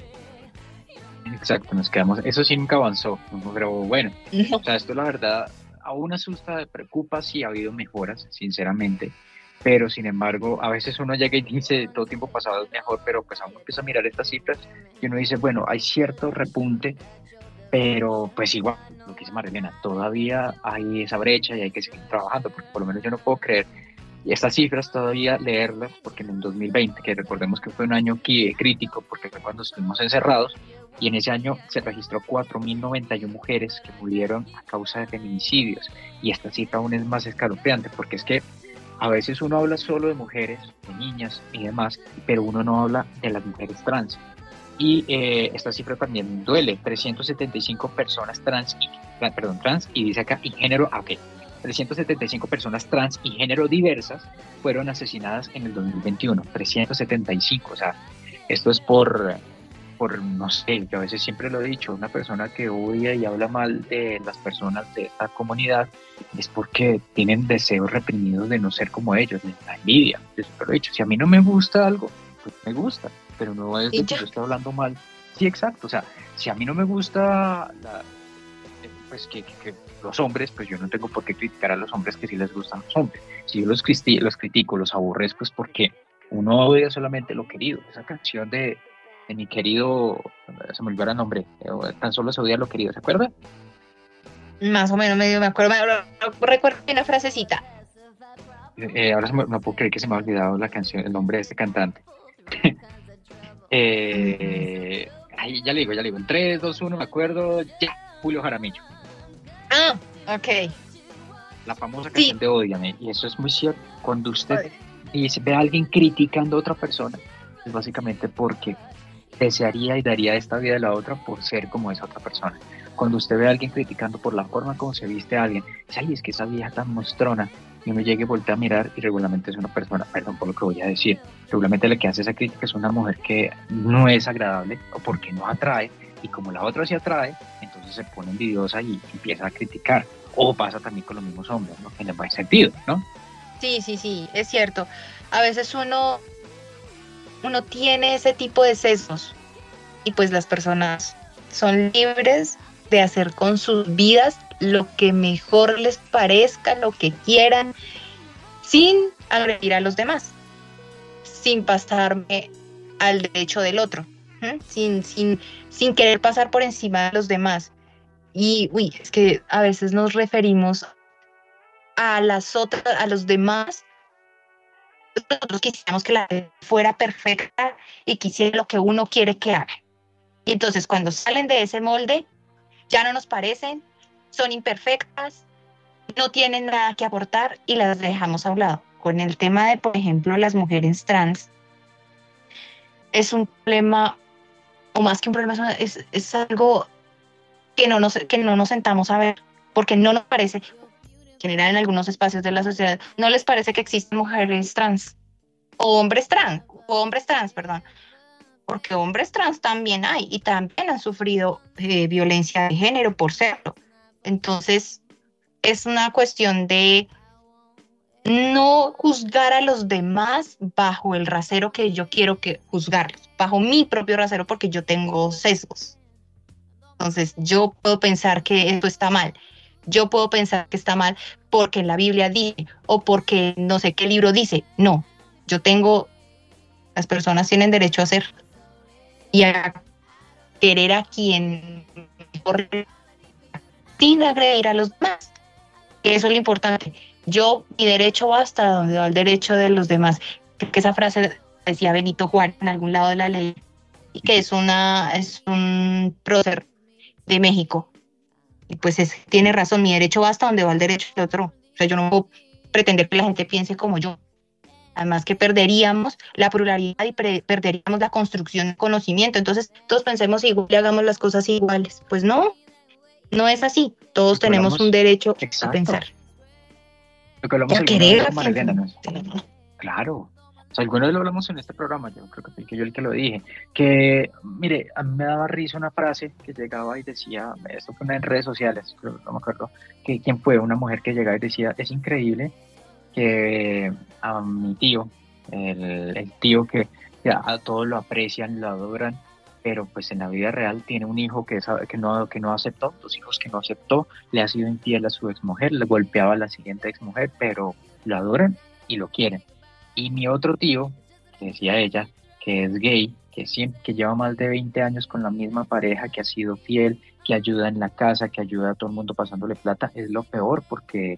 Exacto, nos quedamos, eso sí nunca avanzó, pero bueno, No. o sea, esto la verdad aún asusta, preocupa, sí ha habido mejoras, sinceramente, pero sin embargo, a veces uno llega y dice, todo tiempo pasado es mejor, pero pues aún empieza a mirar estas cifras y uno dice, bueno, hay cierto repunte, pero pues igual, lo que dice Marilena, todavía hay esa brecha y hay que seguir trabajando, porque por lo menos yo no puedo creer, y estas cifras todavía leerlas, porque en el 2020, que recordemos que fue un año crítico, porque fue cuando estuvimos encerrados, y en ese año se registró 4.091 mujeres que murieron a causa de feminicidios, y esta cifra aún es más escalofriante, porque es que a veces uno habla solo de mujeres, de niñas y demás, pero uno no habla de las mujeres trans. Y esta cifra también duele, 375 personas trans, y dice acá, y género, ok, 375 personas trans y género diversas fueron asesinadas en el 2021, 375, o sea, esto es por no sé, yo a veces siempre lo he dicho, una persona que odia y habla mal de las personas de esta comunidad es porque tienen deseos reprimidos de no ser como ellos, de la envidia. Yo siempre lo he dicho, si a mí no me gusta algo, pues me gusta, pero no es de que yo esté hablando mal. Sí, exacto, o sea, si a mí no me gusta pues que los hombres, pues yo no tengo por qué criticar a los hombres que sí les gustan los hombres. Si yo los critico, los aborrezco, pues porque uno odia solamente lo querido. Esa canción de mi querido, se me olvidó el nombre, tan solo se odia lo querido, ¿se acuerda? Más o menos medio me acuerdo, recuerdo una frasecita. Ahora no puedo creer que se me ha olvidado la canción, el nombre de este cantante. Ahí, ya le digo, en 3, 2, 1, me acuerdo, ya, Julio Jaramillo. Ah, ok. La famosa canción de Ódiame, y eso es muy cierto. Cuando usted ve a alguien criticando a otra persona, es básicamente porque desearía y daría esta vida de la otra por ser como esa otra persona. Cuando usted ve a alguien criticando por la forma como se viste a alguien, dice, ay, es que esa vieja tan mostrona, y uno llegue y voltea a mirar y regularmente es una persona, perdón por lo que voy a decir, regularmente la que hace esa crítica es una mujer que no es agradable o porque no atrae, y como la otra sí atrae, entonces se pone envidiosa y empieza a criticar. O pasa también con los mismos hombres, ¿no? En el buen sentido, ¿no? Sí, es cierto. A veces uno tiene ese tipo de sesgos y pues las personas son libres de hacer con sus vidas lo que mejor les parezca, lo que quieran, sin agredir a los demás, sin pasarme al derecho del otro, sin querer pasar por encima de los demás. Y es que a veces nos referimos a los demás. Nosotros quisiéramos que la vida fuera perfecta y quisiera lo que uno quiere que haga. Y entonces cuando salen de ese molde, ya no nos parecen, son imperfectas, no tienen nada que aportar y las dejamos a un lado. Con el tema de, por ejemplo, las mujeres es un problema, o más que un problema, es algo que no nos sentamos a ver, porque no nos parece, en general en algunos espacios de la sociedad, no les parece que existen mujeres trans, o hombres trans, perdón, porque hombres trans también hay, y también han sufrido violencia de género por serlo. Entonces, es una cuestión de no juzgar a los demás bajo el rasero que yo quiero que juzgarlos, bajo mi propio rasero, porque yo tengo sesgos. Entonces, yo puedo pensar que esto está mal. Yo puedo pensar que está mal porque la Biblia dice o porque no sé qué libro dice. No, las personas tienen derecho a ser y a querer a quien sin agredir a los demás. Eso es lo importante. Mi derecho va hasta donde va el derecho de los demás. Creo que esa frase decía Benito Juárez en algún lado de la ley, y que es un prócer de México. Y pues tiene razón, mi derecho va hasta donde va el derecho de otro. O sea, yo no puedo pretender que la gente piense como yo. Además que perderíamos la pluralidad y perderíamos la construcción de conocimiento. Entonces, todos pensemos igual y hagamos las cosas iguales. Pues no es así. Todos tenemos un derecho a pensar. Lo que hablamos alguna vez con Marilena, ¿no? Claro. O sea, alguna vez lo hablamos en este programa, yo creo que fui yo el que lo dije, que, mire, a mí me daba risa una frase que llegaba y decía, esto fue en redes sociales, creo, no me acuerdo, que quién fue, una mujer que llegaba y decía, es increíble que a mi tío, el tío que ya a todos lo aprecian, lo adoran, pero pues en la vida real tiene un hijo que no aceptó, 2 hijos que no aceptó, le ha sido infiel a su exmujer, le golpeaba a la siguiente exmujer, pero lo adoran y lo quieren. Y mi otro tío, que decía ella, que es gay, que lleva más de 20 años con la misma pareja, que ha sido fiel, que ayuda en la casa, que ayuda a todo el mundo pasándole plata, es lo peor porque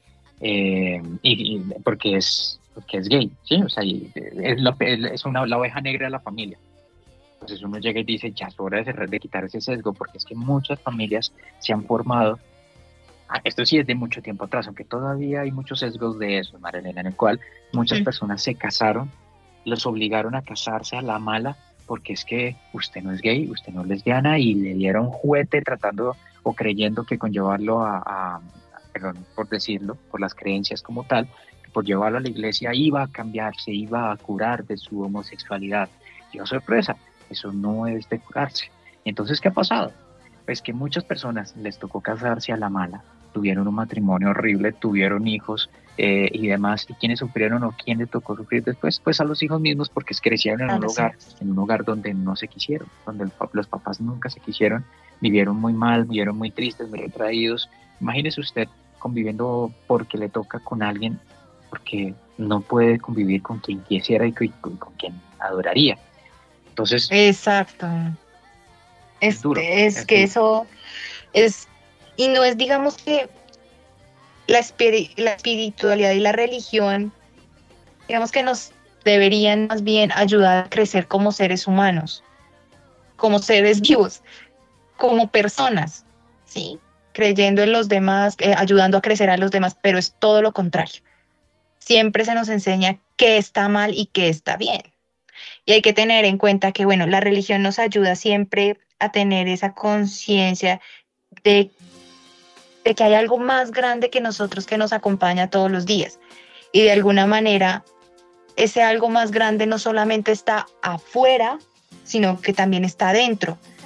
es gay, ¿sí? O sea, es la oveja negra de la familia. Entonces uno llega y dice, ya es hora de quitar ese sesgo, porque es que muchas familias se han formado. Esto sí es de mucho tiempo atrás, aunque todavía hay muchos sesgos de eso, Marilena, en el cual muchas personas se casaron, los obligaron a casarse a la mala, porque es que usted no es gay, usted no es lesbiana, y le dieron juguete tratando o creyendo que con llevarlo perdón por decirlo, por las creencias como tal, por llevarlo a la iglesia iba a cambiarse, iba a curar de su homosexualidad. Y oh, sorpresa, eso no es de curarse. Entonces, ¿qué ha pasado? Pues que muchas personas les tocó casarse a la mala, tuvieron un matrimonio horrible, tuvieron hijos y demás. ¿Y quiénes sufrieron o quién les tocó sufrir después? Pues a los hijos mismos, porque crecieron en un hogar donde no se quisieron, donde los papás nunca se quisieron, vivieron muy mal, vivieron muy tristes, muy retraídos. Imagínese usted conviviendo porque le toca con alguien, porque no puede convivir con quien quisiera y con quien adoraría. Entonces, exacto. Es duro. Es que duro. Eso es, y no es, digamos que la espiritualidad y la religión, digamos que nos deberían más bien ayudar a crecer como seres humanos, como seres vivos, como personas, ¿sí? Creyendo en los demás, ayudando a crecer a los demás, pero es todo lo contrario. Siempre se nos enseña qué está mal y qué está bien. Y hay que tener en cuenta que, bueno, la religión nos ayuda siempre a tener esa conciencia de que hay algo más grande que nosotros que nos acompaña todos los días. Y de alguna manera, ese algo más grande no solamente está afuera, sino que también está adentro.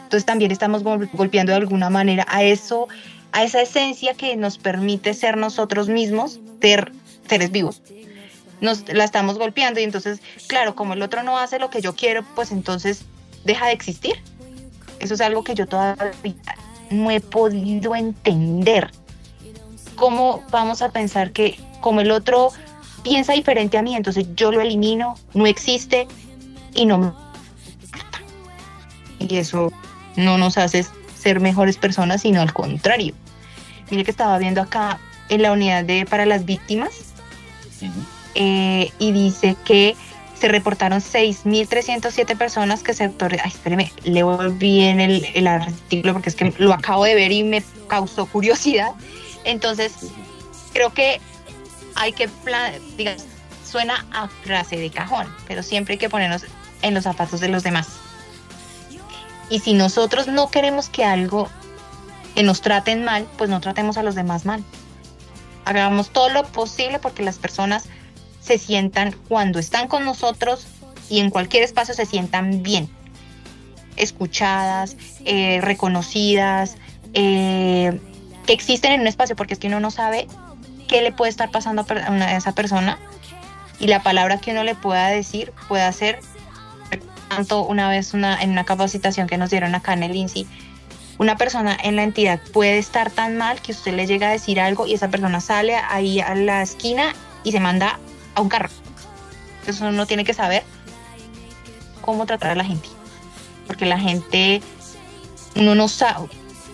Entonces también estamos golpeando de alguna manera a eso, a esa esencia que nos permite ser nosotros mismos, ser seres vivos. La estamos golpeando y entonces, claro, como el otro no hace lo que yo quiero, pues entonces deja de existir. Eso es algo que yo todavía no he podido entender. ¿Cómo vamos a pensar que como el otro piensa diferente a mí, entonces yo lo elimino, no existe y no me... Y eso no nos hace ser mejores personas, sino al contrario. Mire que estaba viendo acá en la unidad para las víctimas, y dice que se reportaron 6.307 personas que se... Ay, espéreme, leo bien el artículo porque es que lo acabo de ver y me causó curiosidad. Entonces, creo que hay que, digamos, suena a frase de cajón, pero siempre hay que ponernos en los zapatos de los demás. Y si nosotros no queremos que nos traten mal, pues no tratemos a los demás mal. Hagamos todo lo posible porque las personas se sientan, cuando están con nosotros y en cualquier espacio, se sientan bien, escuchadas, reconocidas, que existen en un espacio, porque es que uno no sabe qué le puede estar pasando a esa persona, y la palabra que uno le pueda decir puede hacer. Tanto una vez en una capacitación que nos dieron acá en el INSI, una persona en la entidad puede estar tan mal que usted le llega a decir algo y esa persona sale ahí a la esquina y se manda a un carro. Entonces uno tiene que saber cómo tratar a la gente, porque la gente, uno no sabe.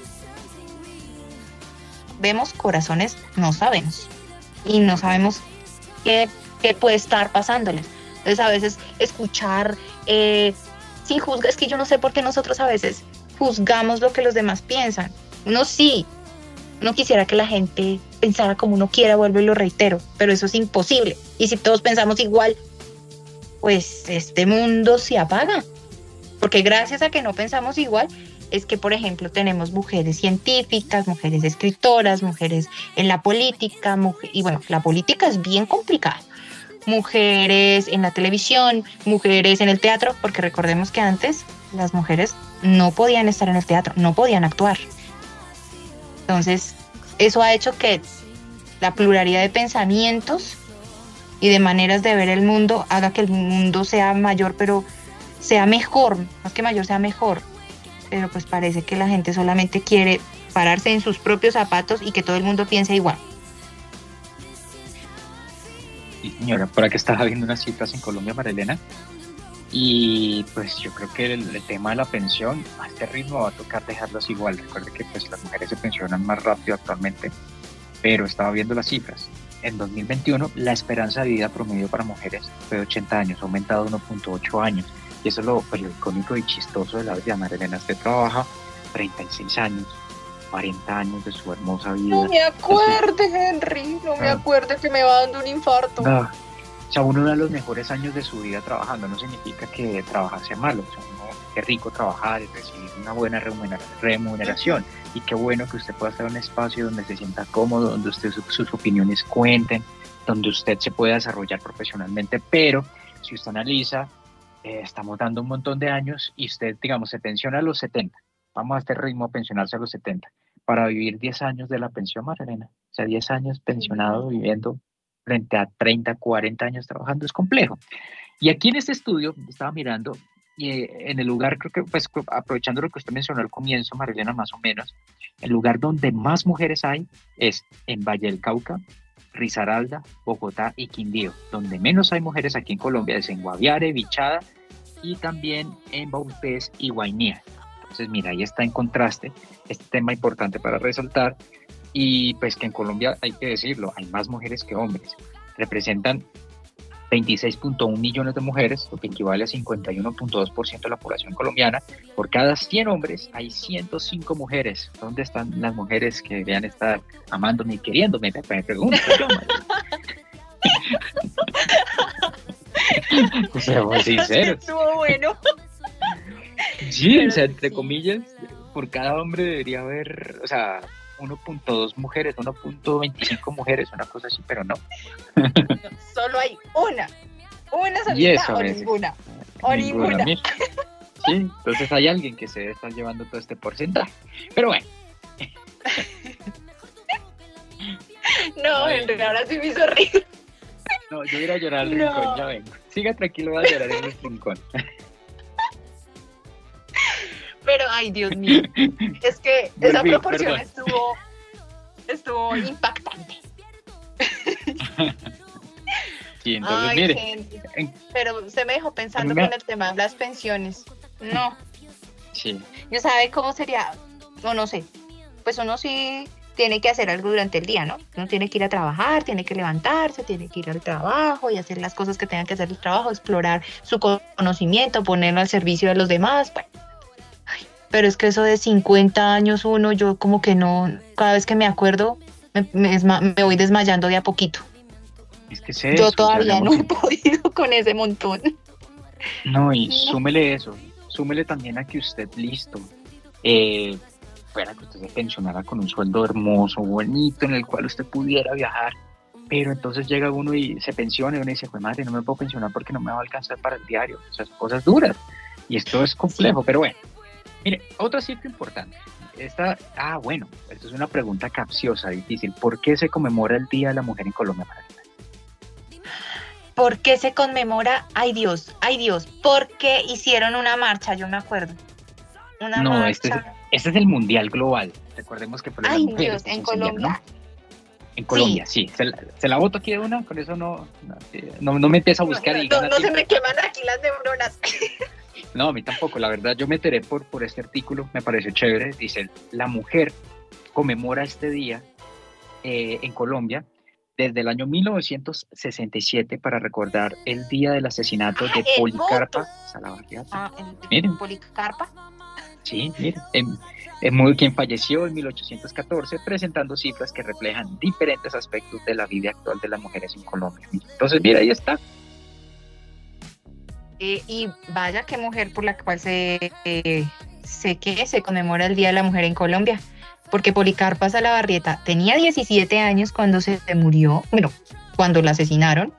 Vemos corazones, no sabemos, y no sabemos qué puede estar pasándoles. Entonces a veces escuchar sin juzgar, es que yo no sé por qué nosotros a veces juzgamos lo que los demás piensan. Uno quisiera que la gente pensara como uno quiera, vuelvo y lo reitero, pero eso es imposible. Y si todos pensamos igual, pues este mundo se apaga. Porque gracias a que no pensamos igual, es que, por ejemplo, tenemos mujeres científicas, mujeres escritoras, mujeres en la política, y bueno, la política es bien complicada. Mujeres en la televisión, mujeres en el teatro, porque recordemos que antes las mujeres no podían estar en el teatro, no podían actuar. Entonces, eso ha hecho que la pluralidad de pensamientos y de maneras de ver el mundo haga que el mundo sea mayor, pero sea mejor, más que mayor, sea mejor. Pero pues parece que la gente solamente quiere pararse en sus propios zapatos y que todo el mundo piense igual. Sí, señora, por aquí estaba viendo unas cifras en Colombia, Marilena, y pues yo creo que el tema de la pensión, a este ritmo va a tocar dejarlos igual. Recuerde que pues las mujeres se pensionan más rápido actualmente, pero estaba viendo las cifras. En 2021 la esperanza de vida promedio para mujeres fue de 80 años, ha aumentado 1.8 años, y eso es lo icónico y chistoso de la vida. Marilena, usted trabaja 36 años, 40 años de su hermosa vida. No me acuerde, Henry, no me acuerde que me va dando un infarto. No. O sea, uno de los mejores años de su vida trabajando, no significa que trabajar sea malo. O sea, qué rico trabajar y recibir una buena remuneración. Y qué bueno que usted pueda estar en un espacio donde se sienta cómodo, donde usted sus opiniones cuenten, donde usted se pueda desarrollar profesionalmente. Pero si usted analiza, estamos dando un montón de años y usted, digamos, se pensiona a los 70. Vamos a este ritmo a pensionarse a los 70. Para vivir 10 años de la pensión, Marilena. O sea, 10 años pensionado viviendo frente a 30, 40 años trabajando es complejo. Y aquí en este estudio estaba mirando, y en el lugar, creo que pues aprovechando lo que usted mencionó al comienzo, Marilena, más o menos, el lugar donde más mujeres hay es en Valle del Cauca, Risaralda, Bogotá y Quindío. Donde menos hay mujeres aquí en Colombia es en Guaviare, Bichada y también en Baupés y Guainía. Entonces, mira, ahí está en contraste este tema importante para resaltar, y pues que en Colombia, hay que decirlo, hay más mujeres que hombres. Representan 26.1 millones de mujeres, lo que equivale a 51.2% de la población colombiana. Por cada 100 hombres hay 105 mujeres. ¿Dónde están las mujeres que deberían estar amándome y queriéndome? Me pregunto yo, o sea, muy sincero. Estuvo bueno. Sí, o sea, entre comillas, por cada hombre debería haber, o sea, 1.2 mujeres, 1.25 mujeres, una cosa así, pero no. Solo hay una solita o ninguna. O ninguna. Sí, entonces hay alguien que se debe estar llevando todo este porcentaje. Pero bueno. No, Ay, Henry, ahora sí me hizo reír. no, yo voy a ir a llorar al No. rincón, ya vengo. Siga tranquilo, voy a llorar en el rincón. Pero, ay, Dios mío. Es que esa Volví, proporción perdón. estuvo impactante. Sí, entonces Ay, mire, gente. en- Pero usted me dejó pensando A mí me- con el tema de las pensiones. No, sí, yo sabe cómo sería, o no sé, pues uno sí tiene que hacer algo durante el día, ¿no? Uno tiene que ir a trabajar, tiene que levantarse, tiene que ir al trabajo y hacer las cosas que tengan que hacer el trabajo, explorar su conocimiento, ponerlo al servicio de los demás. Bueno, pero es que eso de 50 años uno, yo como que no, cada vez que me acuerdo, me voy desmayando de a poquito. es que es Yo eso, o sea, todavía no digamos, he podido con ese montón. no, y súmele eso, súmele también a que usted, listo, fuera que usted se pensionara con un sueldo hermoso, bonito, en el cual usted pudiera viajar, pero entonces llega uno y se pensiona y uno dice, pues madre, no me puedo pensionar porque no me va a alcanzar para el diario, o sea, son cosas duras, y esto es complejo, pero bueno, mire, otra cifra importante, bueno, esto es una pregunta capciosa, difícil, ¿por qué se conmemora el Día de la Mujer en Colombia? ¿Por qué se conmemora? Ay Dios, ¿por qué hicieron una marcha? Yo me acuerdo. Una No, marcha. este es el Mundial Global. Recordemos que por las Ay mujeres Dios, que en se encendieron, ¿no? Colombia. En Colombia, sí. Se la voto aquí de una, con eso no me empieza a buscar y gana No se tiempo. me queman aquí las neuronas. No, a mí tampoco. La verdad, yo me enteré por este artículo, me pareció chévere. Dice, la mujer conmemora este día en Colombia desde el año 1967 para recordar el día del asesinato de El Policarpa voto. Salabarrieta. El Miren. Policarpa. Sí, mire, quien falleció en 1814, presentando cifras que reflejan diferentes aspectos de la vida actual de las mujeres en Colombia. Entonces, mira, ahí está. Y vaya qué mujer por la cual se conmemora el Día de la Mujer en Colombia. Porque Policarpa Salabarrieta tenía 17 años cuando se murió, bueno, cuando la asesinaron,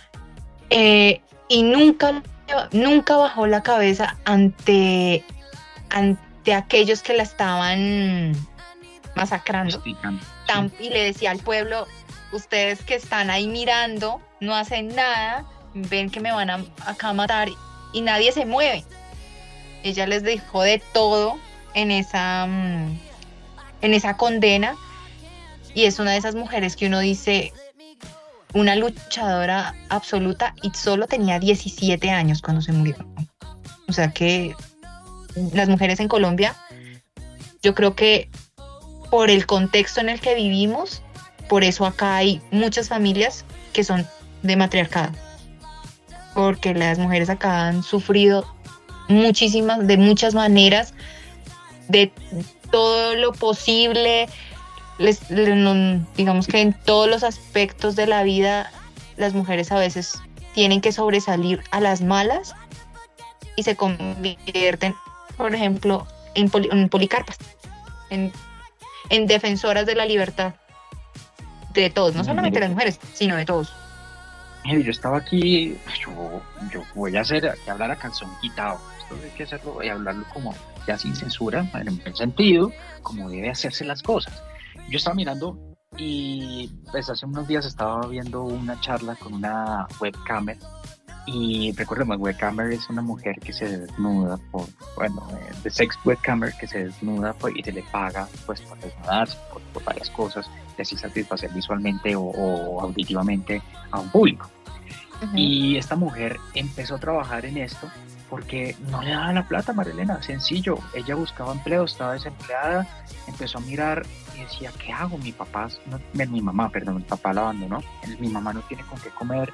y nunca bajó la cabeza ante aquellos que la estaban masacrando. Y le decía al pueblo, ustedes que están ahí mirando, no hacen nada, ven que me van acá a matar y nadie se mueve. Ella les dejó de todo en esa condena, y es una de esas mujeres que uno dice, una luchadora absoluta, y solo tenía 17 años cuando se murió. O sea que las mujeres en Colombia, yo creo que por el contexto en el que vivimos, por eso acá hay muchas familias que son de matriarcado, porque las mujeres acá han sufrido de muchas maneras, de todo lo posible. Digamos que en todos los aspectos de la vida las mujeres a veces tienen que sobresalir a las malas y se convierten, por ejemplo, en policarpas, en defensoras de la libertad de todos, no solamente las mujeres, sino de todos. Yo estaba aquí, yo voy a hablar a calzón quitado. Esto hay que hacerlo y hablarlo como ya sin censura, en el sentido, como debe hacerse las cosas. Yo estaba mirando y pues hace unos días estaba viendo una charla con una webcamer, y recordemos, webcamer es una mujer que se desnuda de sex webcamer que se desnuda y se le paga pues por desnudarse, por varias cosas, y así satisfacer visualmente o auditivamente a un público. Uh-huh. Y esta mujer empezó a trabajar en esto porque no le daba la plata, Marilena, sencillo. Ella buscaba empleo, estaba desempleada, empezó a mirar y decía, ¿qué hago? Mi papá la abandonó, mi mamá no tiene con qué comer,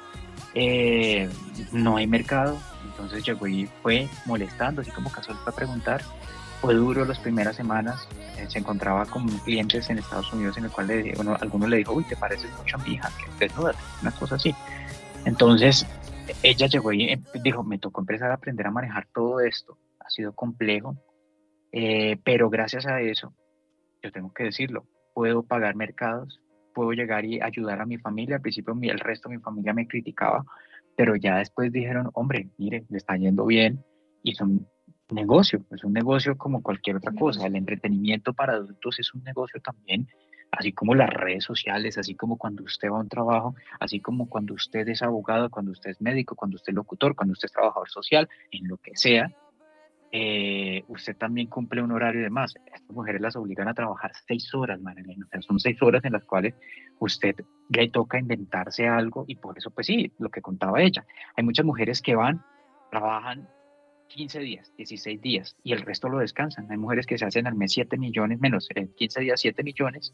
no hay mercado. Entonces llegó y fue molestando, así como casual para preguntar. Fue duro las primeras semanas, se encontraba con clientes en Estados Unidos en el cual alguno le dijo, uy, te pareces mucho a mi hija, que desnúdate, una cosa así. Entonces ella llegó y dijo, me tocó empezar a aprender a manejar todo esto, ha sido complejo, pero gracias a eso, yo tengo que decirlo, puedo pagar mercados, puedo llegar y ayudar a mi familia. Al principio el resto de mi familia me criticaba, pero ya después dijeron, hombre, mire, le está yendo bien, y son negocio, es un negocio como cualquier otra cosa. El entretenimiento para adultos es un negocio también, así como las redes sociales, así como cuando usted va a un trabajo, así como cuando usted es abogado, cuando usted es médico, cuando usted es locutor, cuando usted es trabajador social, en lo que sea, usted también cumple un horario de más. Estas mujeres las obligan a trabajar 6 horas, Marilena. O sea, son 6 horas en las cuales usted le toca inventarse algo y por eso, pues sí, lo que contaba ella. Hay muchas mujeres que van, trabajan 15 días, 16 días y el resto lo descansan. Hay mujeres que se hacen al mes 7 millones, menos 15 días 7 millones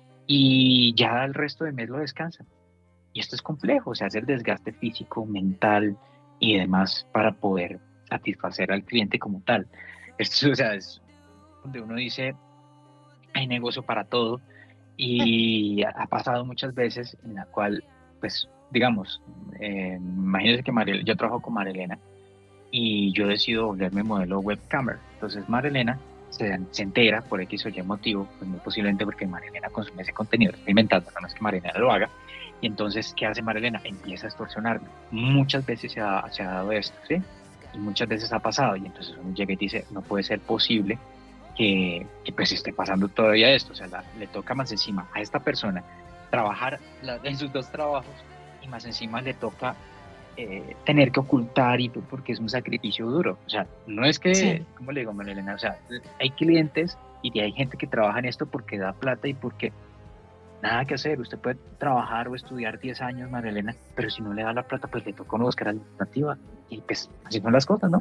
y ya el resto del mes lo descansan. Y esto es complejo, o sea, hacer desgaste físico, mental y demás para poder satisfacer al cliente como tal. Esto, o sea, es donde uno dice, hay negocio para todo y ha pasado muchas veces en la cual, pues, digamos, imagínense que yo trabajo con Marilena y yo decido volverme modelo webcamer. Entonces Marilena se entera por X o Y motivo, pues muy posiblemente porque Marilena consume ese contenido, estoy inventando, no es que Marilena lo haga. Y entonces, ¿qué hace Marilena? Empieza a extorsionarme. Muchas veces se ha dado esto, ¿sí? Y muchas veces ha pasado. Y entonces uno llega y dice, no puede ser posible que pues esté pasando todavía esto. O sea, le toca más encima a esta persona trabajar en sus 2 trabajos y más encima le toca tener que ocultar y porque es un sacrificio duro. O sea, no es que, sí. ¿Cómo le digo, Marilena? O sea, hay clientes y hay gente que trabaja en esto porque da plata y porque nada que hacer. Usted puede trabajar o estudiar 10 años, Marilena, pero si no le da la plata, pues le toca no buscar alternativa. Y pues así son las cosas, ¿no?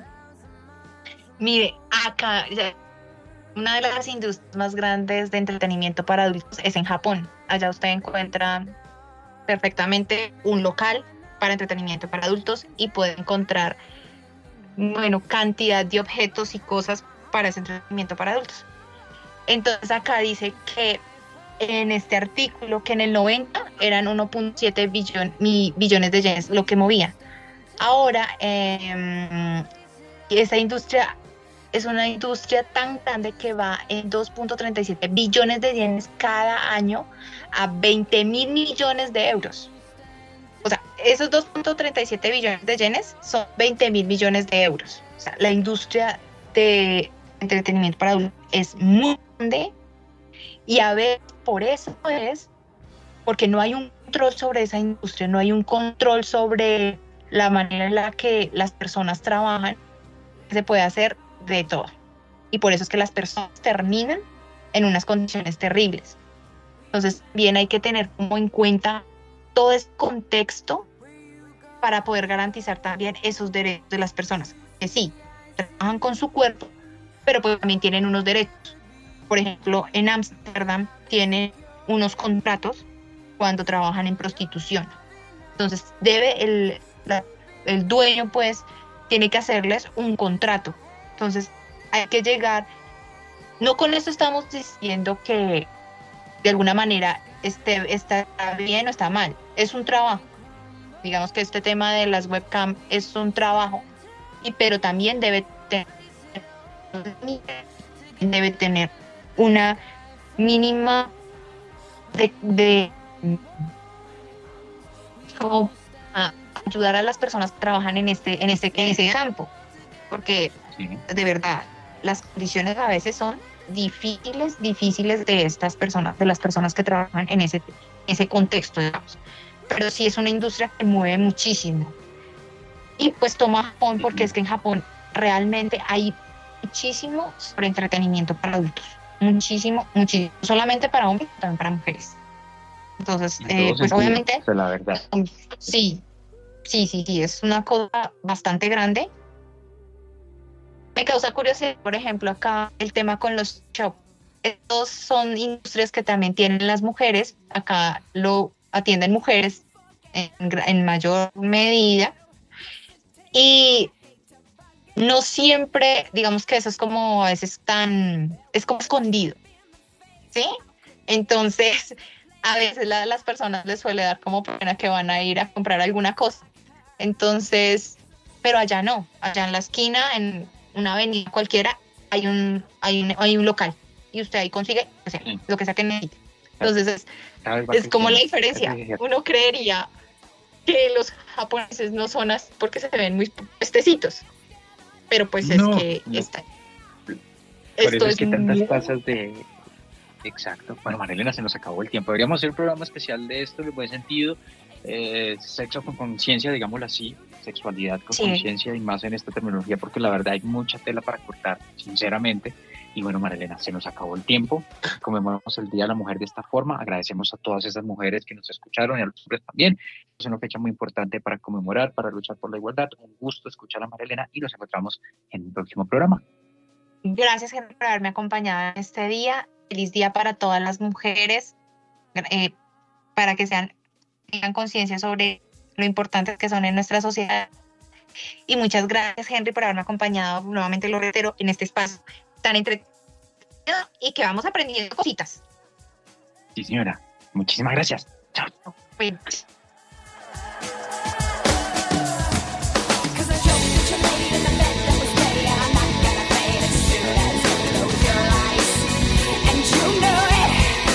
Mire, acá una de las industrias más grandes de entretenimiento para adultos es en Japón. Allá usted encuentra perfectamente un local para entretenimiento para adultos y puede encontrar, bueno, cantidad de objetos y cosas para ese entretenimiento para adultos. Entonces acá dice que en este artículo que en el 90 eran 1.7 billones de yenes lo que movía. Ahora, esa industria es una industria tan grande que va en 2.37 billones de yenes cada año a 20.000 millones de euros. O sea, esos 2.37 billones de yenes son 20.000 millones de euros. O sea, la industria de entretenimiento para adultos es muy grande y a ver, por eso es, porque no hay un control sobre esa industria, no hay un control sobre la manera en la que las personas trabajan, se puede hacer de todo. Y por eso es que las personas terminan en unas condiciones terribles. Entonces, bien hay que tener como en cuenta todo ese contexto para poder garantizar también esos derechos de las personas, que sí, trabajan con su cuerpo, pero pues también tienen unos derechos. Por ejemplo, en Ámsterdam tienen unos contratos cuando trabajan en prostitución. Entonces, el dueño, pues, tiene que hacerles un contrato. Entonces, hay que llegar. No con esto estamos diciendo que de alguna manera está bien o está mal. Es un trabajo. Digamos que este tema de las webcam es un trabajo, pero también debe tener una mínima de como ayudar a las personas que trabajan en ese campo, porque sí, de verdad las condiciones a veces son difíciles de las personas que trabajan en ese contexto, digamos. Pero sí es una industria que mueve muchísimo. Y pues toma Japón, porque es que en Japón realmente hay muchísimo sobre entretenimiento para adultos. Muchísimo. Solamente para hombres, también para mujeres. Entonces, pues obviamente, la verdad. Sí, es una cosa bastante grande. Me causa curiosidad, por ejemplo, acá el tema con los shops. Estos son industrias que también tienen las mujeres. Acá lo atienden mujeres en mayor medida. Y no siempre, digamos que eso es como a veces es como escondido, ¿sí? Entonces, a veces las personas les suele dar como pena que van a ir a comprar alguna cosa. Entonces, pero allá no, allá en la esquina, en una avenida cualquiera, hay un local y usted ahí consigue, o sea, lo que sea que necesite. Entonces, es como la diferencia. Uno creería que los japoneses no son así porque se ven muy puestecitos, pero pues No, es que no. está. Por eso Esto es que es tantas muy- tasas de... Exacto. Bueno, Marilena, se nos acabó el tiempo. Deberíamos hacer un programa especial de esto, en el buen sentido. Sexo con conciencia, digámoslo así. Sexualidad con Sí. conciencia y más en esta terminología, porque la verdad hay mucha tela para cortar, sinceramente. Y bueno, Marilena, se nos acabó el tiempo. Conmemoramos el Día de la Mujer de esta forma. Agradecemos a todas esas mujeres que nos escucharon y a los hombres también. Es una fecha muy importante para conmemorar, para luchar por la igualdad. Un gusto escuchar a Marilena y nos encontramos en el próximo programa. Gracias, Henry, por haberme acompañado en este día. Feliz día para todas las mujeres, para que tengan conciencia sobre lo importantes que son en nuestra sociedad. Y muchas gracias, Henry, por haberme acompañado, nuevamente lo reitero, en este espacio tan entretenido y que vamos aprendiendo cositas. Sí, señora. Muchísimas gracias. Chao. Bueno. Cause I joked with your lady in the bed that was ready, and I'm not gonna play it as soon as you close your eyes. And you know it.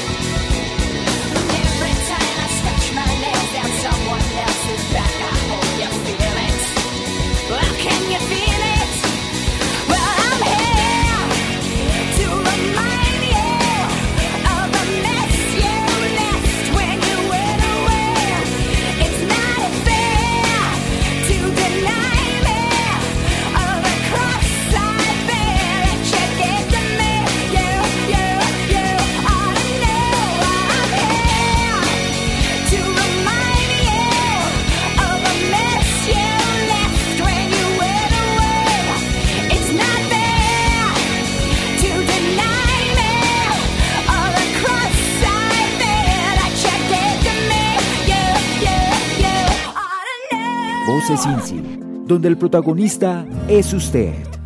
Every time I stretch my legs down someone else's back, I hope you feel it. Well, can you feel it? Well, I'm here to remind you of the mess you left when you went away. It's not fair to deny me of the cross I bear that you gave to me. You ought to know I'm here to remind you of the mess you left when you went away. It's not fair to deny me of the cross I bear that you gave to me. You ought to know. Voces INSI, donde el protagonista es usted.